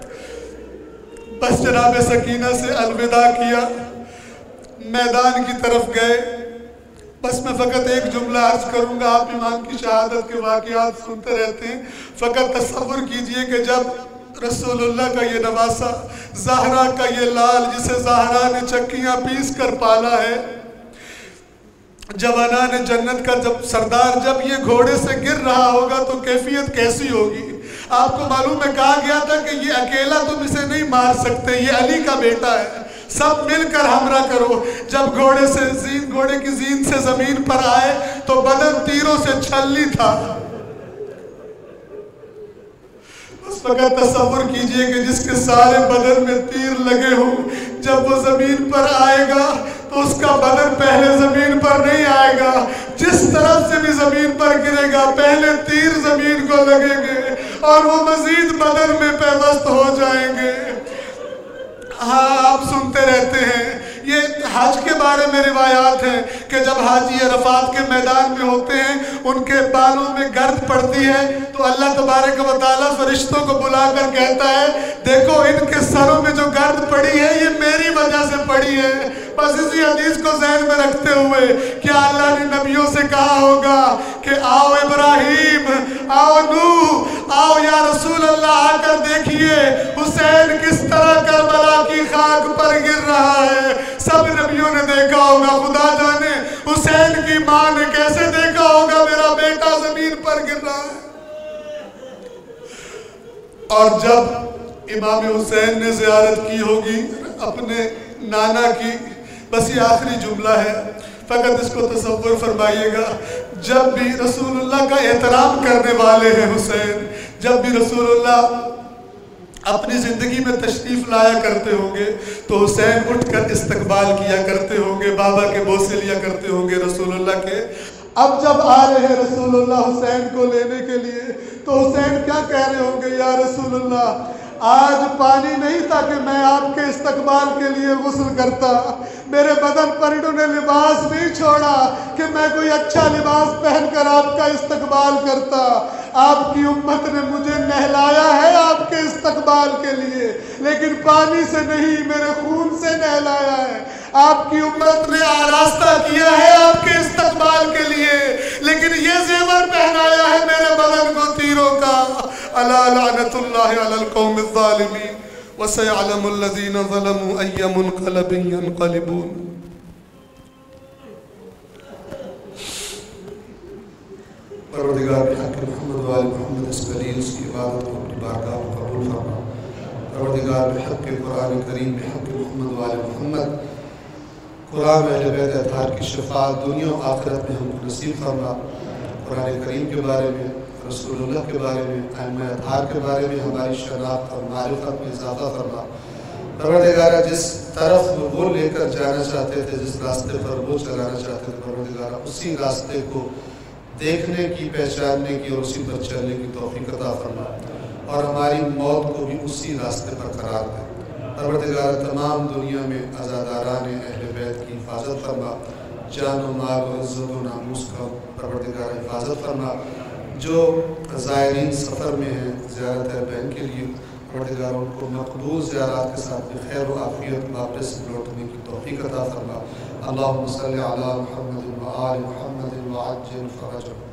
بس جناب سکینہ سے الوداع کیا, میدان کی طرف گئے. بس میں فقط ایک جملہ عرض کروں گا, آپ امام کی شہادت کے واقعات سنتے رہتے ہیں. فقط تصور کیجئے کہ جب رسول اللہ کا یہ نواسا, زہرا کا یہ لال جسے زہرا نے چکیاں پیس کر پالا ہے, جوانان جنت کا جب سردار جب یہ گھوڑے سے گر رہا ہوگا تو کیفیت کیسی ہوگی. آپ کو معلوم ہے کہا گیا تھا کہ یہ اکیلا تم اسے نہیں مار سکتے, یہ علی کا بیٹا ہے, سب مل کر حملہ کرو. جب گھوڑے سے زین گھوڑے کی زین سے زمین پر آئے تو بدن تیروں سے چھلی تھا. اس وقت تصور کیجئے کہ جس کے سارے بدن میں تیر لگے ہوں, جب وہ زمین پر آئے گا تو اس کا بدن پہلے زمین پر نہیں آئے گا, جس طرف سے بھی زمین پر گرے گا پہلے تیر زمین کو لگیں گے اور وہ مزید بدن میں پیوست ہو جائیں گے. ہاں آپ سنتے رہتے ہیں, یہ حج کے بارے میں روایات ہیں کہ جب حاجی عرفات کے میدان میں ہوتے ہیں ان کے بالوں میں گرد پڑتی ہے تو اللہ تبارک و تعالیٰ فرشتوں کو بلا کر کہتا ہے دیکھو ان کے سروں میں جو گرد پڑی ہے یہ میری وجہ سے پڑی ہے. بس اسی حدیث کو ذہن میں رکھتے ہوئے کیا اللہ نے نبیوں سے کہا ہوگا کہ آؤ ابراہیم, آؤ نوح, آؤ یا رسول اللہ آ کر دیکھیے حسین کس طرح کربلا کی خاک پر گر رہا ہے. سب نبیوں نے دیکھا ہوگا, خدا جانے حسین کی ماں نے کیسے دیکھا ہوگا میرا بیٹا زمین پر گر رہا ہے. اور جب امام حسین نے زیارت کی ہوگی اپنے نانا کی, بس یہ آخری جملہ ہے, فقط اس کو تصور فرمائیے گا, جب بھی رسول اللہ کا احترام کرنے والے ہیں حسین, جب بھی رسول اللہ اپنی زندگی میں تشریف لایا کرتے ہوں گے تو حسین اٹھ کر استقبال کیا کرتے ہوں گے, بابا کے بوسے لیا کرتے ہوں گے رسول اللہ کے. اب جب آ رہے ہیں رسول اللہ حسین کو لینے کے لیے تو حسین کیا کہہ رہے ہوں گے؟ یا رسول اللہ آج پانی نہیں تھا کہ میں آپ کے استقبال کے لیے غسل کرتا، میرے بدن پر انہوں نے لباس نہیں چھوڑا کہ میں کوئی اچھا لباس پہن کر آپ کا استقبال کرتا، آپ کی امت نے مجھے نہلایا ہے آپ کے استقبال کے لیے، لیکن پانی سے نہیں میرے خون سے نہلایا ہے۔ آپ کی امت نے آراستہ کیا ہے آپ کے استقبال کے لیے، لیکن یہ زیور پہنایا ہے میرے بدن کو تیروں کا۔ الا لعنت اللہ علی القوم الظالمین وسيعلم الذين ظلموا أي منقلب ينقلبون۔ پروردگار بحق محمد وآل محمد اس قلیل اس کی عبادت کو اپنی بارگاہ میں قبول فرما۔ پروردگار بحق قرآن کریم بحق محمد وآل محمد قرآن اہل بیت اطہار کی شفاعت دنیا و آخرت میں ہم کو نصیب فرما۔ قرآن کریم کے بارے میں، رسول اللہ کے بارے میں، ائمہ اطہار کے بارے میں ہماری شناخت اور معرفت میں اضافہ فرما۔ پروردگارہ جس طرف وہ لے کر جانا چاہتے تھے، جس راستے پر وہ چلانا چاہتے تھے، پروردگارہ اسی راستے کو دیکھنے کی، پہچاننے کی اور اسی پر چلنے کی توفیق عطا فرما، اور ہماری موت کو بھی اسی راستے پر قرار دے۔ پروردگار تمام دنیا میں عزاداران اہل بیت کی حفاظت فرما، جان و مال و عزت و ناموس کا پروردگار حفاظت فرما۔ جو زائرین سفر میں ہیں زیارت حرمین کے لیے، پروردگار ان کو مقبول زیارات کے ساتھ خیر و عافیت واپس لوٹنے کی توفیق عطا فرما۔ اللہم صلی علی محمد و آل محمد وعجل فرجہ۔